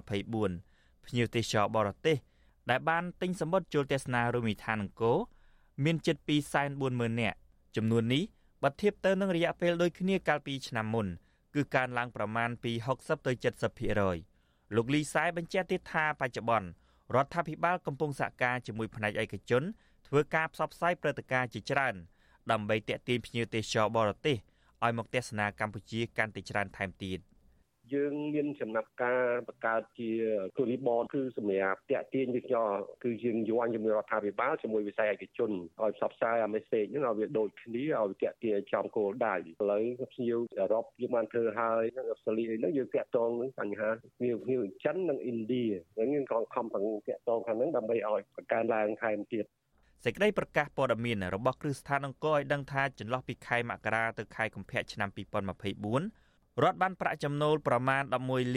2024ភ្ញៀវទេសចរបរទេសដែលបានទិញសម្បត្តិចូលទស្សនារមណីយដ្ឋានអង្គរមានជិត 240,000 នាក់ចំនួននេះបើធៀបទៅនឹងរយៈពេលដូចគ្នាកាលពីឆ្នាំមុនគឺកើនឡើងប្រមាណពី60ទៅ 70%លោកលីសៃបញ្ជាក់ទៀតថាបច្ចុប្បន្នរដ្ឋាភិបាលកំពុងសហការជាមួយផ្នែកឯកជនធ្វើការផ្សព្វផ្សាយព្រឹត្តិការណ៍ជាច្រើនដើម្បីទាក់ទាញភ្ញៀវទេសចរបរទេសឲ្យមកទស្សនាកម្ពុជាកាន់តែច្រើនថែមទៀតយើងមានចំណាត់ការបង្កើតជា storyboard គឺសម្រាប់តាក់ទាញវិទ្យាគឺយើងយល់ជាមួយរដ្ឋាភិបាលជាមួយវិស័យឯកជនឲ្យផ្សព្វផ្សាយអា message ហ្នឹងឲ្យវាដូចគ្នាឲ្យតាក់ទាញចំគោលដៅឥឡូវភ្ញៀវអឺរ៉ុបយើងបានធ្វើហើយនិងអូស្ត្រាលីហ្នឹងយើងតាក់ទងនឹងបញ្ហាភ្ញៀវចិននិងឥណ្ឌាហ្នឹងយើងក៏ខំប្រឹងតាក់ទងខាងហ្នឹងដើម្បីឲ្យបង្កើនឡើងថែមទៀតសេចក្តីប្រកាសព័ត៌មានរបស់គ្រឹះស្ថានអង្គរឲ្យដឹងថាចន្លោះពីខែមករាទៅខែកុម្ភៈឆ្នាំ2024រដ្ឋបានប្រាក់ចំណូលប្រមាណ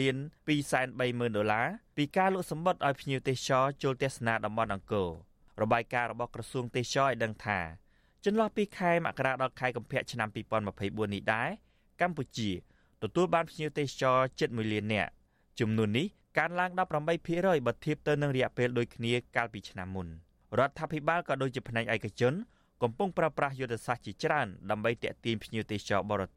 $11,230,000ពីការលក់សម្បត្តិឲ្យភ្ញៀវទេសចរចូលទស្សនាតំបន់អង្គររបាយការណ៍របស់ក្រសួងទេសចរឲ្យដឹងថាចន្លោះពីខែមករាដល់ខែកុម្ភៈឆ្នាំ2024នេះដែរកម្ពុជាទទួលបានភ្ញៀវទេសចរជិត1លាននាក់ចំនួននេះកើនឡើង 18% បើធៀបទៅនឹងរយៈពេលដូចគ្នាកាលពីឆ្នាំមុនរដ្ឋាភិបាលក៏ដូចជាផ្នែកឯកជនកំពុងប្រើប្រាស់យុទ្ធសាស្ត្រជាច្រើនដើម្បីទាក់ទាញភ្ញៀវទេសចរបរទេស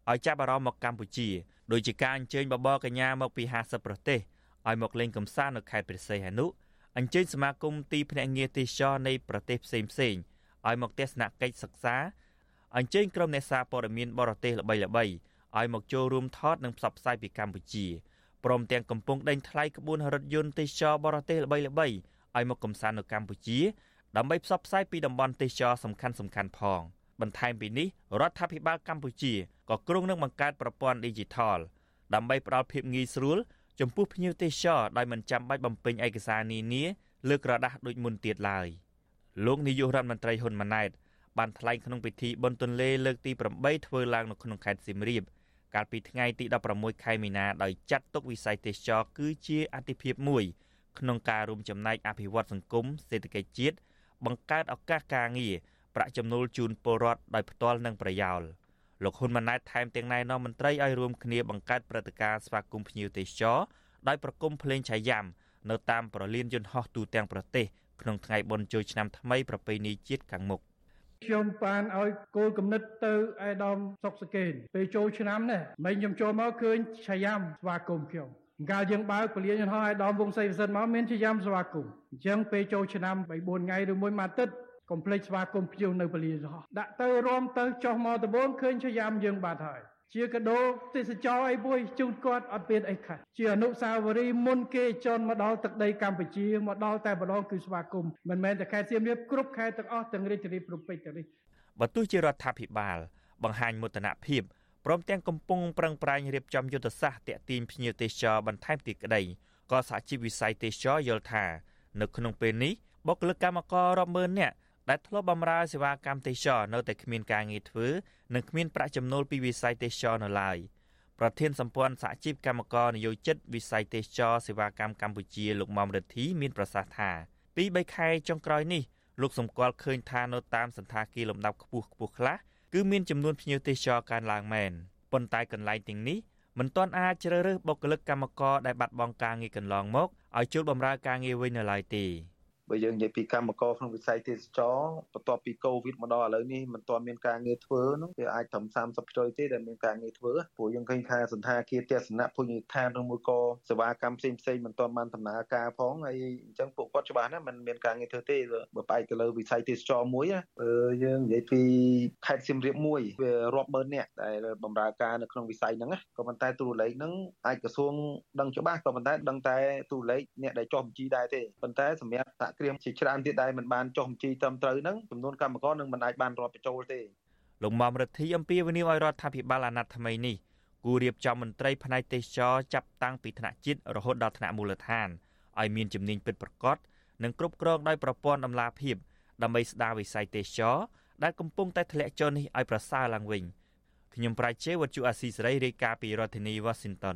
ឲ្យចាប់អារម្មណ៍មកកម្ពុជាដោយជាការអញ្ជើញបបរកញ្ញាមកពី50ប្រទេសឲ្យមកលេងកម្សាន្តនៅខេត្តព្រះសីហនុអញ្ជើញសមាគមទីភ្នាក់ងារទេសចរនៃប្រទេសផ្សេងៗឲ្យមកទស្សនកិច្ចសិក្សាអញ្ជើញក្រុមអ្នកសារព័ត៌មានបរទេសល្បីៗឲ្យមកចូលរួមថតនិងផ្សព្វផ្សាយពីកម្ពុជាព្រមទាំងកំពុងដេញថ្លៃក្បួនរថយន្តទេសចរបរទេសល្បីៗឲ្យមកកំសាន្តនៅកម្ពុជាដើម្បីផ្សព្វផ្សាយពីតំបន់ទេសចរសំខាន់ៗផងបន្ថែមពីនេះរដ្ឋាភិបាលកម្ពុជាក៏គ្រោងនឹងបង្កើតប្រព័ន្ធ Digital ដើម្បីផ្ដល់ភាពងាយស្រួលចំពោះភ្ញៀវទេសចរដោយមិនចាំបាច់បំពេញឯកសារនានាលើក្រដាស់ដូចមុនទៀតឡើយលោកនាយករដ្ឋមន្ត្រីហ៊ុនម៉ាណែតបានថ្លែងក្នុងពិធីបុណ្យទន្លេលើកទី8ធ្វើឡើងនៅក្នុងខេត្តសៀមរាបកាលពីថ្ងៃទី16ខែមីនាដោយចាត់ទុកវិស័យទេសចរគឺជាអាទិភាពមួយក្នុងការរួមចំណែកអភិវឌ្ឍសង្គមសេដ្ឋកិច្ចជាតិបង្កើតឱកាសការងារប្រាក់ចំណូលជូនពលរដ្ឋដោយផ្ទាល់និងប្រយោលលោកហ៊ុនម៉ាណែតថែមទាំងណែនាំមន្ត្រីឲ្យរួមគ្នាបង្កើតព្រឹត្តិការណ៍ស្វាគមន៍ភ្ញៀវទេសចរដោយប្រគំភ្លេងឆៃយ៉ាំនៅតាមប្រលានយន្តហោះទូទាំងប្រទេសក្នុងថ្ងៃបុណ្យចូលឆ្នាំថ្មីប្រពៃណីជាតិខាងមុខខ្ញុំបានឲ្យគោលគំនិតទៅអាដាមសុកសកេនពេលចូលឆ្នាំនេះមិនខ្ញុំចូលមកឃើញឆៃយ៉ាំស្វាគមន៍ខ្ញុំកាលយើងបើកពលានយន្តហោះអាដាមវងសីវិសិទ្ធមកមានឆៃយ៉ាំស្វាគមន៍អញ្ចឹងពេលចូលឆ្នាំ3-4ថ្ងៃឬមួយមួយអាទិត្យកុំភ្លេចស្វាគមន៍ភ្ញៀវនៅពលានយន្តហោះដាក់ទៅរំទៅចុះមកដំបូងឃើញឆៃយ៉ាំយើងបាត់ហើយជាកដោទេសចរអីមួយជូនគាត់អត់មានអីខាត់ជាអនុស្សាវរីយ៍មុនគេជន់មកដល់ទឹកដីកម្ពុជាមកដល់តែម្ដងគឺស្វាគមន៍មិនមែនតែខេត្តសៀមរាបគ្រប់ខេត្តទាំងអស់ទាំងរាជធានីភ្នំពេញទាំងនេះបើទោះជារដ្ឋាភិបាលបង្ហាញមោទនភាពព្រមទាំងកំពុងប្រឹងប្រែងរៀបចំយុទ្ធសាស្ត្រទាក់ទាញភ្ញៀវទេសចរបន្ថែមទៀតក្តីក៏សហជីពវិស័យទេសចរយល់ថានៅក្នុងពេលនេះបុគ្គលិកកម្មកររាប់ម៉ឺននាក់ដែលធ្លាប់បម្រើសេវាកម្មទេសចរនៅតែគ្មានការងារធ្វើនិងគ្មានប្រាក់ចំណូលពីវិស័យទេសចរនៅឡើយប្រធានសម្ព័ន្ធសហជីពកម្មករនយោជិតវិស័យទេសចរសេវាកម្មកម្ពុជាលោកមុំរិទ្ធីមានប្រសាសន៍ថា2-3ខែចុងក្រោយនេះលោកសម្គាល់ឃើញថានៅតាមសន្តាគារលំដាប់ខ្ពស់ខ្លះគឺមានចំនួនភ្ញៀវទេសចរកើនឡើងមែនប៉ុន្តែកន្លែងទាំងនេះមិនទាន់អាចជ្រើសរើសបុគ្គលិកកម្មករដែលបាត់បង់ការងារកន្លងមកឲ្យចូលបម្រើការងារវិញនៅឡើយទេបើយើងនិយាយពីកម្មករក្នុងវិស័យទេសចរបន្ទាប់ពីកូវីដមកដល់ឥឡូវនេះមិនទាន់មានការងារធ្វើនោះវាអាចត្រឹម30%ទេដែលមានការងារធ្វើព្រោះយើងឃើញថាសន្តាគារទស្សនៈភោជនីយដ្ឋានឬមួយក៏សេវាកម្មផ្សេងមិនទាន់បានដំណើរការផងហើយអញ្ចឹងពួកគាត់ច្បាស់ណាស់មិនមានការងារធ្វើទេបើផ្អែកទៅលើវិស័យទេសចរមួយយើងនិយាយពីខេត្តសៀមរាបមួយវារាប់ម៉ឺននាក់ដែលបម្រើការនៅក្នុងវិស័យហ្នឹងក៏ប៉ុន្តែទូរលេខហ្នឹងអាចក្រសួងដឹងច្បាស់ក៏ប៉ុន្តែដឹងតែទូរលេខអ្នកដែលចុះបញ្ជីដែរទេប៉ុន្តែសម្រាប់ក្រៀមជាច្រើនទៀតដែលមិនបានចុះបញ្ជីត្រឹមត្រូវហ្នឹងចំនួនកម្មករនឹងមិនអាចបានរាប់បញ្ចូលទេលោកមុំរិទ្ធីអំពាវនាវឲ្យរដ្ឋាភិបាលអាណត្តិថ្មីនេះគួររៀបចំមន្ត្រីផ្នែកទេសចរចាប់តាំងពីថ្នាក់ជាតិរហូតដល់ថ្នាក់មូលដ្ឋានឲ្យមានជំនាញពិតប្រាកដនិងគ្រប់គ្រងដោយប្រព័ន្ធតម្លាភាពដើម្បីស្ដារវិស័យទេសចរដែលកំពុងតែធ្លាក់ចុះនេះឲ្យប្រសើរឡើងវិញខ្ញុំប្រាជ្ញវុទ្ធុអាស៊ីសេរីរាយការណ៍ពីរដ្ឋធានី Washington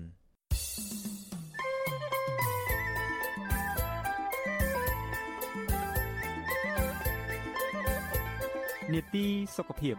នីតិសុខភាព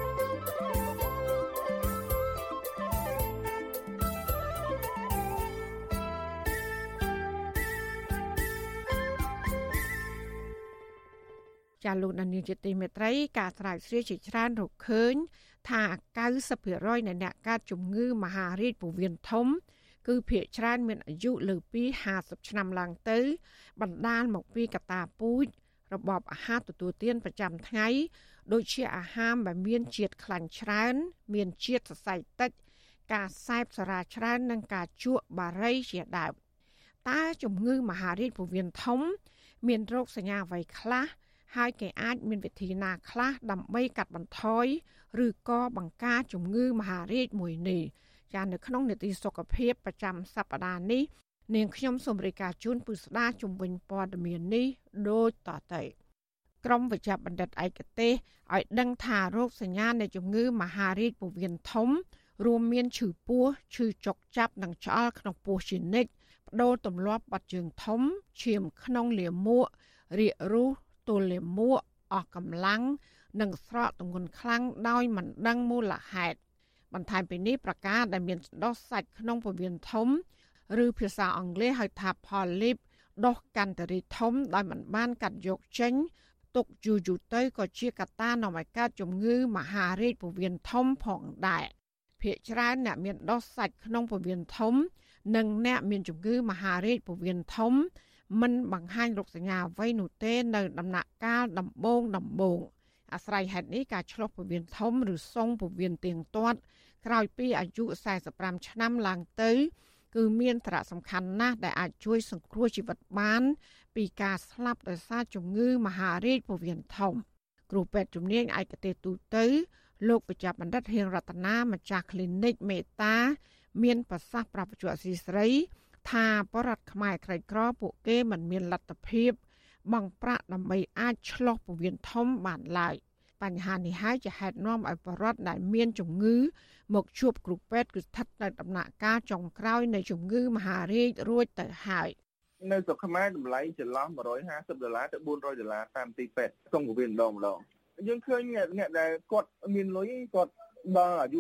ចាលោកដានីលជាទីមេត្រីការស្រាវជ្រាវជាច្រើនរកឃើញថា 90% នៃអ្នកកើតជំងឺមហារីកពោះវៀនធំគឺភាគច្រើនមានអាយុលើពី50ឆ្នាំឡើងទៅបណ្ដាលមកពីកត្តាពូជរបបអាហារទទួលទានប្រចាំថ្ងៃដូចជាអាហារដែលមានជាតិខ្លាញ់ច្រើនមានជាតិសរសៃតិចការសេពសារ៉ាច្រើននិងការជក់បារីជាដើមតើជំងឺមហារីកពោះវៀនធំមានរោគសញ្ញាអ្វីខ្លះហើយគេអាចមានវិធីណាខ្លះដើម្បីកាត់បន្ថយឬក៏បង្ការជំងឺមហារីកមួយនេះចានៅក្នុងនីតិសុខភាពប្រចាំសប្តាហ៍នេះនាងខ្ញុំសូមរាយការណ៍ជូនពុស្ដាជំវិញព័ត៌មាននេះដូចតទៅក្រុមវិជ្ជបណ្ឌិតឯកទេសឲ្យដឹងថារោគសញ្ញានៃជំងឺមហារីកពោះវៀនធំរួមមានឈឺពោះឈឺចុកចាប់និងឆ្អល់ក្នុងពោះជានិច្ចប្ដូរទម្លាប់បាត់ជើងធំឈាមក្នុងលាមករាគរូសទល់លាមកអស់កម្លាំងនិងស្រកទម្ងន់ខ្លាំងដោយមិនដឹងមូលហេតុបន្ថែមពីនេះប្រការដែលមានដុសសាច់ក្នុងពោះវៀនធំឬភាសាអង់គ្លេសហៅថា polyp ដុសកាន់តែរីកធំដោយមិនបានកាត់យកចេញទុកយូរទៅក៏ជាកត្តានាំឲ្យកើតជំងឺមហារីកពោះវៀនធំផងដែរភភាគច្រើនអ្នកមានដុសសាច់ក្នុងពោះវៀនធំនិងអ្នកមានជំងឺមហារីកពោះវៀនធំមិនបង្ហាញរោគសញ្ញាអ្វីនោះទេនៅដំណាក់កាលដំបូងអាស្រ័យហេតុនេះការឆ្លុះពោះវៀនធំឬសុងពោះវៀនទៀងទាត់ក្រោយពីអាយុ45ឆ្នាំឡើងទៅគឺមានសារៈសំខាន់ណាស់ដែលអាចជួយសង្គ្រោះជីវិតបានពីការស្លាប់ដោយសារជំងឺមហារីកពោះវៀនធំគ្រូពេទ្យជំនាញឯកទេសទូទៅលោកវិជ្ជបណ្ឌិតហៀងរតនាម្ចាស់ Clinic មេតាមានប្រសាសន៍ប្រាប់វិទ្យុអសីស្រីថាបរិវត្តខ្មែរក្រីក្រពួកគេមិនមានលទ្ធភាពបង់ប្រាក់ដើម្បីអាចឆ្លុះពោះវៀនធំបានឡើយបញ្ហានេះហើយជាហេតុនាំឲ្យបរិវត្តដែលមានជំងឺមកជួបគ្រូពេទ្យគឺស្ថិតនៅដំណាក់កាលចុងក្រោយនៃជំងឺមហារីករួចទៅហើយនៅស្រុកខ្មែរតម្លៃចន្លោះ$150ទៅ$400តាមទីពេទ្យសុងពោះវៀនម្ដងយើងឃើញអ្នកដែលគាត់មានលុយគាត់ដល់អាយុ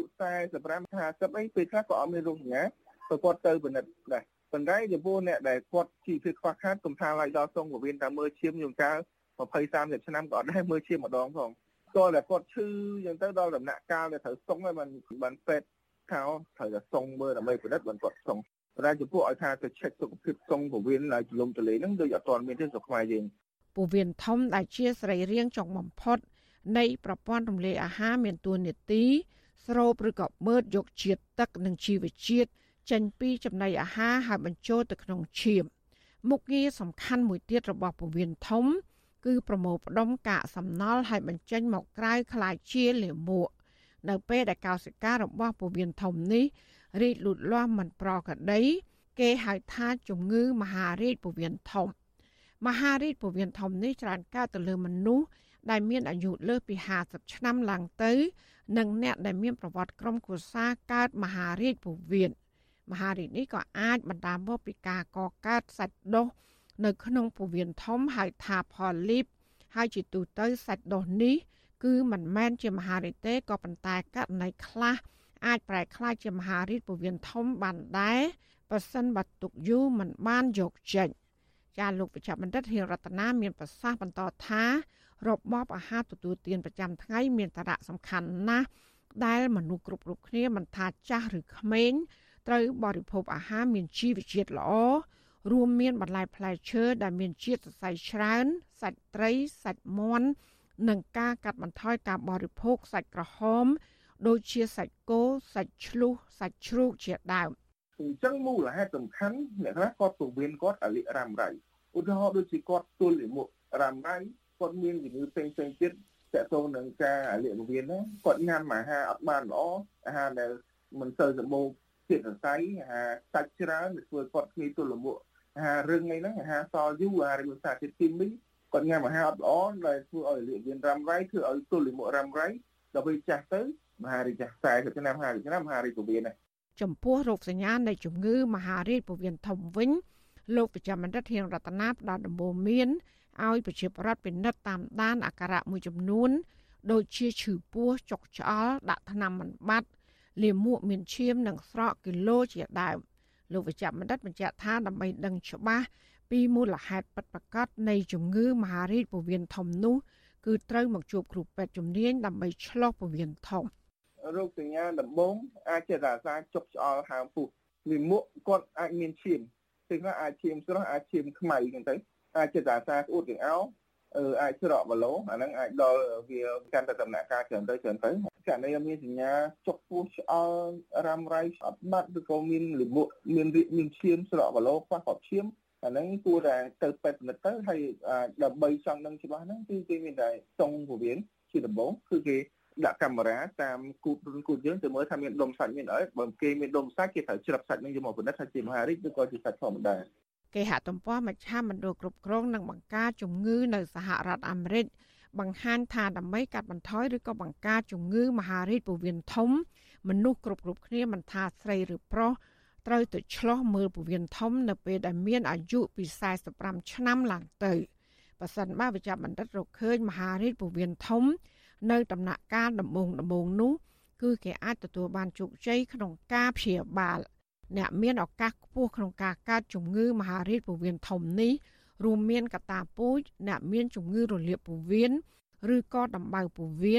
45 50អីពេលខ្លះក៏អត់មានរោគសញ្ញាក៏គាត់ទៅពិនិត្យដែរប៉ុន្តែចំពោះអ្នកដែលគាត់ជីវភាពខ្វះខាតកំថាឡើយដល់សុងពោះវៀនតាមមើលឈាមយូរកាល20-30ឆ្នាំក៏អត់ដែរមើលឈាមម្ដងផងតើតែគាត់ឈឺយ៉ាងទៅដល់ដំណាក់កាលដែលត្រូវសុងហើយបានពេទ្យថាត្រូវតែសុងមើលដើម្បីពិនិត្យបានគាត់សុងប៉ុន្តែចំពោះឲ្យថាទៅ check សុខភាពសុងពោះវៀនឲ្យទូលំទូលាយហ្នឹងដូចអត់ទាន់មានទេស្រុកខ្មែរយើងពោះវៀនធំដែលជាសរីរាង្គចុងបំផុតនៃប្រព័ន្ធរំលាយអាហារមានតួនាទីស្រូបឬក៏បឺតយកជាតិទឹកនិងជីវជាតិចេញពីចំណីអាហារហើយបញ្ចូលទៅក្នុងឈាមមុខងារសំខាន់មួយទៀតរបស់ពោះវៀនធំគឺប្រមូលផ្ដុំកាកសំណល់ហើយបញ្ចេញមកក្រៅคล้ายជាលាមកនៅពេលដែលកោសិការបស់ពោះវៀនធំនេះរីកលូតលាស់មិនប្រក្រតីគេហៅថាជំងឺមហារីកពោះវៀនធំមហារីកពោះវៀនធំនេះច្រើនកើតទៅលើមនុស្សដែលមានអាយុលើសពី50ឆ្នាំឡើងទៅនិងអ្នកដែលមានប្រវត្តិក្រុមគ្រួសារកើតមហារីកពោះវៀនមហារីកនេះក៏អាចបណ្ដាលមកពីការកកើតសាច់ដុះនៅក្នុងពោះវៀនធំហៅថា polyp ហើយជាទូទៅសាច់ដុះនេះគឺមិនមែនជាមហារីកទេក៏ប៉ុន្តែករណីខ្លះអាចប្រែក្លាយជាមហារីកពោះវៀនធំបានដែរបើសិនបើទុកយូរមិនបានយកចេញចាលោកវិជ្ជបណ្ឌិតហៀងរតនាមានប្រសាសន៍បន្តថារបបអាហារទទួលទានប្រចាំថ្ងៃមានសារៈសំខាន់ណាស់ដែលមនុស្សគ្រប់រូបគ្នាមិនថាចាស់ឬក្មេងត្រូវបរិភោគអាហារមានជីវជាតិល្អរួមមានបន្លែផ្លែឈើដែលមានជាតិសរសៃច្រើនសាច់ត្រីសាច់មាន់និងការកាត់បន្ថយការបរិភោគសាច់ក្រហមដូចជាសាច់គោសាច់ឆ្លុះសាច់ជ្រូកជាដើមអញ្ចឹងមូលហេតុសំខាន់អ្នកខ្លះគាត់ពោះវៀនគាត់អាលិរ៉ាំរ៉ៃឧទាហរណ៍ដូចជាគាត់ទល់លាមករ៉ាំរ៉ៃគាត់មានជំងឺផ្សេងទៀតតកតងនឹងការអាលិពោះវៀនណាគាត់ញ៉ាំអាហារអត់បានល្អអាហារដែលមិនសូវសម្បូរជាតិសរសៃអាហារសាច់ច្រើនដែលធ្វើគាត់គ្មានទល់លាមកអាហាររឹងអីហ្នឹងអាហារសយូរអាហារមានសារធាតុគីមីគាត់ញ៉ាំអាហារអត់ល្អដែលធ្វើឲ្យអាលិវៀនរ៉ាំរ៉ៃធ្វើឲ្យទល់លាមករ៉ាំរ៉ៃដល់ពេលចាស់ទៅមហារីកចាស់40ឆ្នាំ50ឆ្នាំមហារីកពោះវៀនណាចំពោះរោគសញ្ញានៃជំងឺមហារីកពោះវៀនធំវិញលោកវិជ្ជបណ្ឌិតហៀងរតនាផ្ដល់ដំបូន្មានឲ្យប្រជាពលរដ្ឋពិនិត្យតាមដានអាការៈមួយចំនួនដូចជាឈឺពោះចុកឆ្អល់ដាក់ថ្នាំមិនបាត់លាមកមានឈាមនិងស្រកគីឡូជាដើមលោកវិជ្ជបណ្ឌិតបញ្ជាក់ថាដើម្បីដឹងច្បាស់ពីមូលហេតុពិតប្រាកដនៃជំងឺមហារីកពោះវៀនធំនោះគឺត្រូវមកជួបគ្រូពេទ្យជំនាញដើម្បីឆ្លុះពោះវៀនធំរោគសញ្ញាដំបូងអាចជាសារចុកឆ្អល់ហើមពោះលាមកគាត់អាចមានឈាមពេលខ្លះអាចឈាមស្រស់អាចឈាមខ្មៅចឹងទៅអាចជាសារស្អួតទាំងអោអាចស្រកបឡូអាហ្នឹងអាចដល់វាកាន់តែដំណាក់កាលច្រើនទៅករណីមានសញ្ញាចុកពោះឆ្អល់រ៉ាំរ៉ៃអត់បាត់ឬក៏មានលាមកមានរាគមានឈាមស្រកបឡូខ្វះគ្រាប់ឈាមអាហ្នឹងគួរតែទៅពេទ្យពិនិត្យទៅហើយដើម្បីចង់ដឹងច្បាស់ហ្នឹងគឺគេមានតែសុងពោះវៀនជាដំបូងគឺគេដាក់កាមេរ៉ាតាមគូតយើងទៅមើលថាមានដុំសាច់មានអីបើគេមានដុំសាច់គេត្រូវច្រឹបសាច់នឹងយកមកពិនិត្យថាជាមហារីកឬក៏ជាសាច់ធម្មតាគេហទំព័រមជ្ឈមណ្ឌលគ្រប់គ្រងនិងបង្ការជំងឺនៅសហរដ្ឋអាមេរិកបង្ហាញថាដើម្បីកាត់បន្ថយឬក៏បង្ការជំងឺមហារីកពោះវៀនធំមនុស្សគ្រប់គ្នាមិនថាស្រីឬប្រុសត្រូវទៅឆ្លោះមើលពោះវៀនធំនៅពេលដែលមានអាយុពី45ឆ្នាំឡើងទៅបើសិនបើវិជ្ជបណ្ឌិតរកឃើញមហារីកពោះវៀនធំនៅដំណាក់កាលដំបូងនោះគឺគេអាចទទួលបានជោគជ័យក្នុងការព្យាបាលអ្នកមានឱកាសខ្ពស់ក្នុងការកើតជំងឺមហារីកពោះវៀនធំនេះរួមមានកតាពូជអ្នកមានជំងឺរលាកពោះវៀនឬក៏ដំបៅពោះវៀន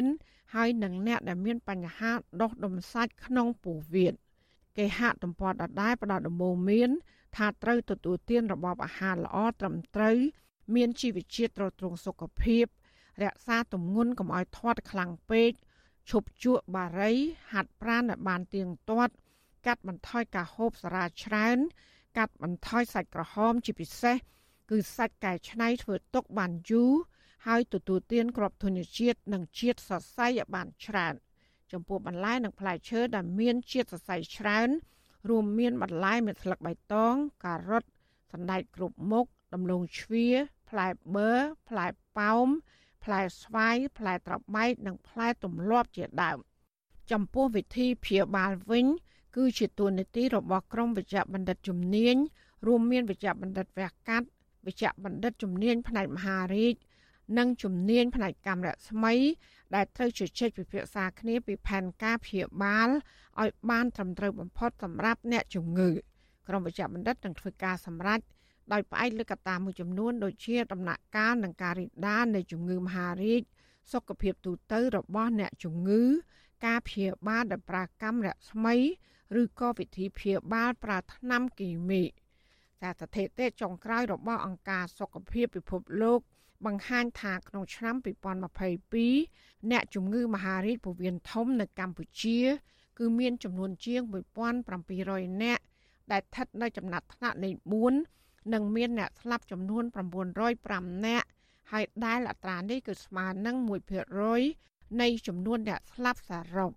ហើយនឹងអ្នកដែលមានបញ្ហាដុសដុំសាច់ក្នុងពោះវៀនគេហាក់ទំព័រដដែលផ្ដល់ដំបូន្មានថាត្រូវទទួលទានរបបអាហារល្អត្រឹមត្រូវមានជីវជាតិទ្រទ្រង់សុខភាពរក្សាទម្ងន់កុំឲ្យធាត់ខ្លាំងពេកឈប់ជក់បារីហាត់ប្រាណឲ្យបានទៀងទាត់កាត់បន្ថយការហូបសារ៉ាច្រើនកាត់បន្ថយសាច់ក្រហមជាពិសេសគឺសាច់កែច្នៃធ្វើទុកបានយូរហើយទទួលទានគ្រាប់ធញ្ញជាតិនិងជាតិសរសៃឲ្យបានច្រើនចំពោះបន្លែនិងផ្លែឈើដែលមានជាតិសរសៃច្រើនរួមមានបន្លែមេស្លឹកបៃតងការ៉ុតសណ្តែកគ្រប់មុខដំឡូងជ្វាផ្លែបឺផ្លែប៉ោមផ្លែស្វាយផ្លែត្របែកនិងផ្លែទម្លាប់ជាដើមចំពោះវិធីព្យាបាលវិញគឺជាតួនាទីរបស់ក្រុមវេជ្ជបណ្ឌិតជំនាញរួមមានវេជ្ជបណ្ឌិតវះកាត់វេជ្ជបណ្ឌិតជំនាញផ្នែកមហារាជនិងជំនាញផ្នែកកាំរស្មីដែលត្រូវជជែកពិភាក្សាគ្នាពីផែនការព្យាបាលឲ្យបានត្រឹមត្រូវបំផុតសម្រាប់អ្នកជំងឺក្រុមវេជ្ជបណ្ឌិតនឹងធ្វើការសម្រេចដោយផ្អែកលើកត្តាមួយចំនួនដូចជាដំណាក់កាលនិងការរីករាលនៃជំងឺមហារីកសុខភាពទូទៅរបស់អ្នកជំងឺការព្យាបាលដោយប្រើកាំរស្មីឬក៏វិធីព្យាបាលប្រើថ្នាំគីមីតែស្ថិតិចុងក្រោយរបស់អង្គការសុខភាពពិភពលោកបង្ហាញថាក្នុងឆ្នាំ2022អ្នកជំងឺមហារីកពោះវៀនធំនៅកម្ពុជាគឺមានចំនួនជាង 1,700 នាក់ដែលស្ថិតនៅចំណាត់ថ្នាក់លេខ4និងមានអ្នកស្លាប់ចំនួន905នាក់ហើយដែលអត្រានេះគឺស្មើនឹង 1% នៃចំនួនអ្នកស្លាប់សរុប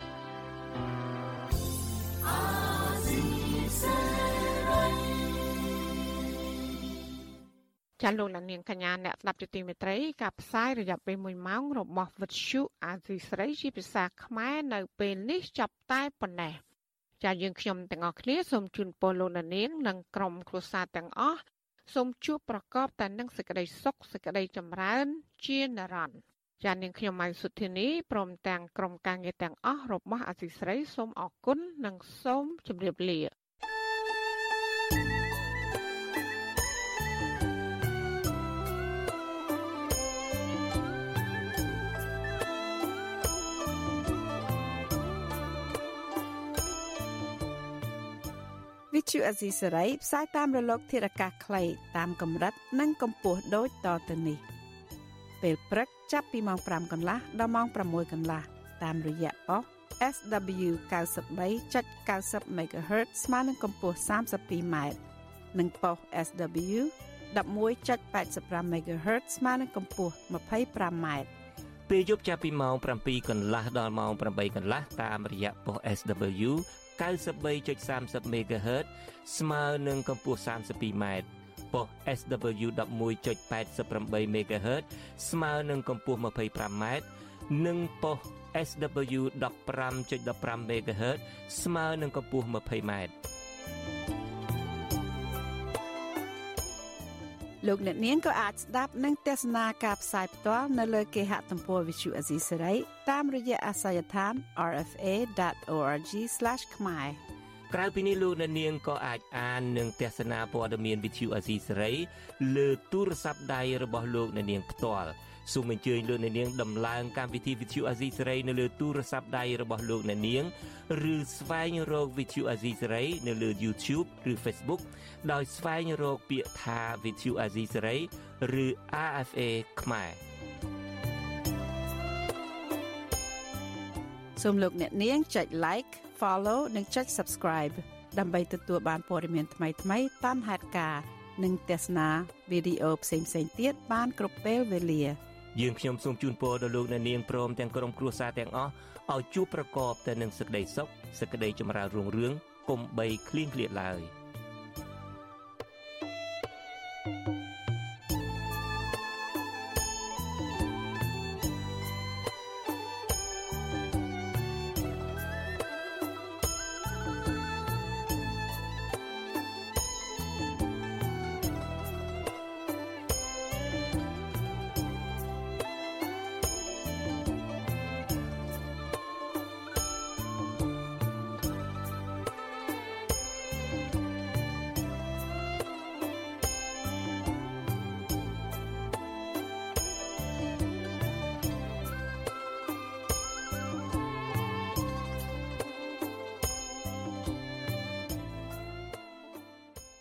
ចាលោកនាងកញ្ញាអ្នកស្ដាប់ជាទីមេត្រីការផ្សាយរយៈពេល1ម៉ោងរបស់វិទ្យុអាស៊ីសេរីជាភាសាខ្មែរនៅពេលនេះចាប់តែប៉ុណ្ណេះចាយើងខ្ញុំទាំងអស់គ្នាសូមជូនពរលោកនាងនិងក្រុមគ្រួសារទាំងអស់សូមជួបប្រកបតែនឹងសេចក្តីសុខសេចក្តីចម្រើនជានិរន្តរ៍ចានាងខ្ញុំម៉ៃសុធានីព្រមទាំងក្រុមការងារទាំងអស់របស់អាស៊ីសេរីសូមអរគុណនិងសូមជម្រាបលាវិទ្យុអាស៊ីសេរីផ្សាយតាមរលកធាតុអាកាសខ្លីតាមកម្រិតនិងកម្ពស់ដូចតទៅនេះពេលព្រឹកចាប់ពីម៉ោង5កន្លះដល់ម៉ោង6កន្លះតាមរយៈប៉ុស SW 93.90 MHz ស្មើនឹងកម្ពស់ 32m និងប៉ុស SW 11.85 MHz ស្មើនឹងកម្ពស់ 25m ពេលយប់ចាប់ពីម៉ោង7កន្លះដល់ម៉ោង8កន្លះតាមរយៈប៉ុស SW 93.30 MHz ស្មើនឹងកម្ពស់ 32m ប៉ុស SW 11.88 MHz ស្មើនឹងកម្ពស់ 25m និងប៉ុស SW 15.15 MHz ស្មើនឹងកម្ពស់ 20m លោកអ្នកនាងក៏អាចស្ដាប់និងទស្សនាការផ្សាយផ្ទាល់នៅលើគេហទំព័រ Visu Asia តាមរយៈអាសយដ្ឋាន rfa.org/khmer ក្រៅពីនេះលោកអ្នកនាងក៏អាចអាននិងទស្សនាព័ត៌មាន Visu Asia លើទូរស័ព្ទដៃរបស់លោកអ្នកនាងផ្ទាល់សូមអញ្ជើញលោកអ្នកនាងដំឡើងកម្មវិធី Visu Asia នៅលើទូរស័ព្ទដៃរបស់លោកអ្នកនាងឬស្វែងរក Visu Asia នៅលើ YouTube ឬ Facebook ដោយស្វែងរកពាក្យថា Visu Asia ឬ RFA ខ្មែរសូមលោកអ្នកនាងចុច like follow និងចុច subscribe ដើម្បីទទួលបានព័ត៌មានថ្មីៗតាមហេតុការណ៍និងទស្សនាវីដេអូផ្សេងៗទៀតបានគ្រប់ពេលវេលាយើងខ្ញុំសូមជូនពរដល់លោកអ្នកនាងព្រមទាំងក្រុមគ្រួសារទាំងអស់ឲ្យជួបប្រកបតែនឹងសេចក្តីសុខសេចក្តីចម្រើនរុងរឿងកុំបីឃ្លៀងឃ្លាតឡើយ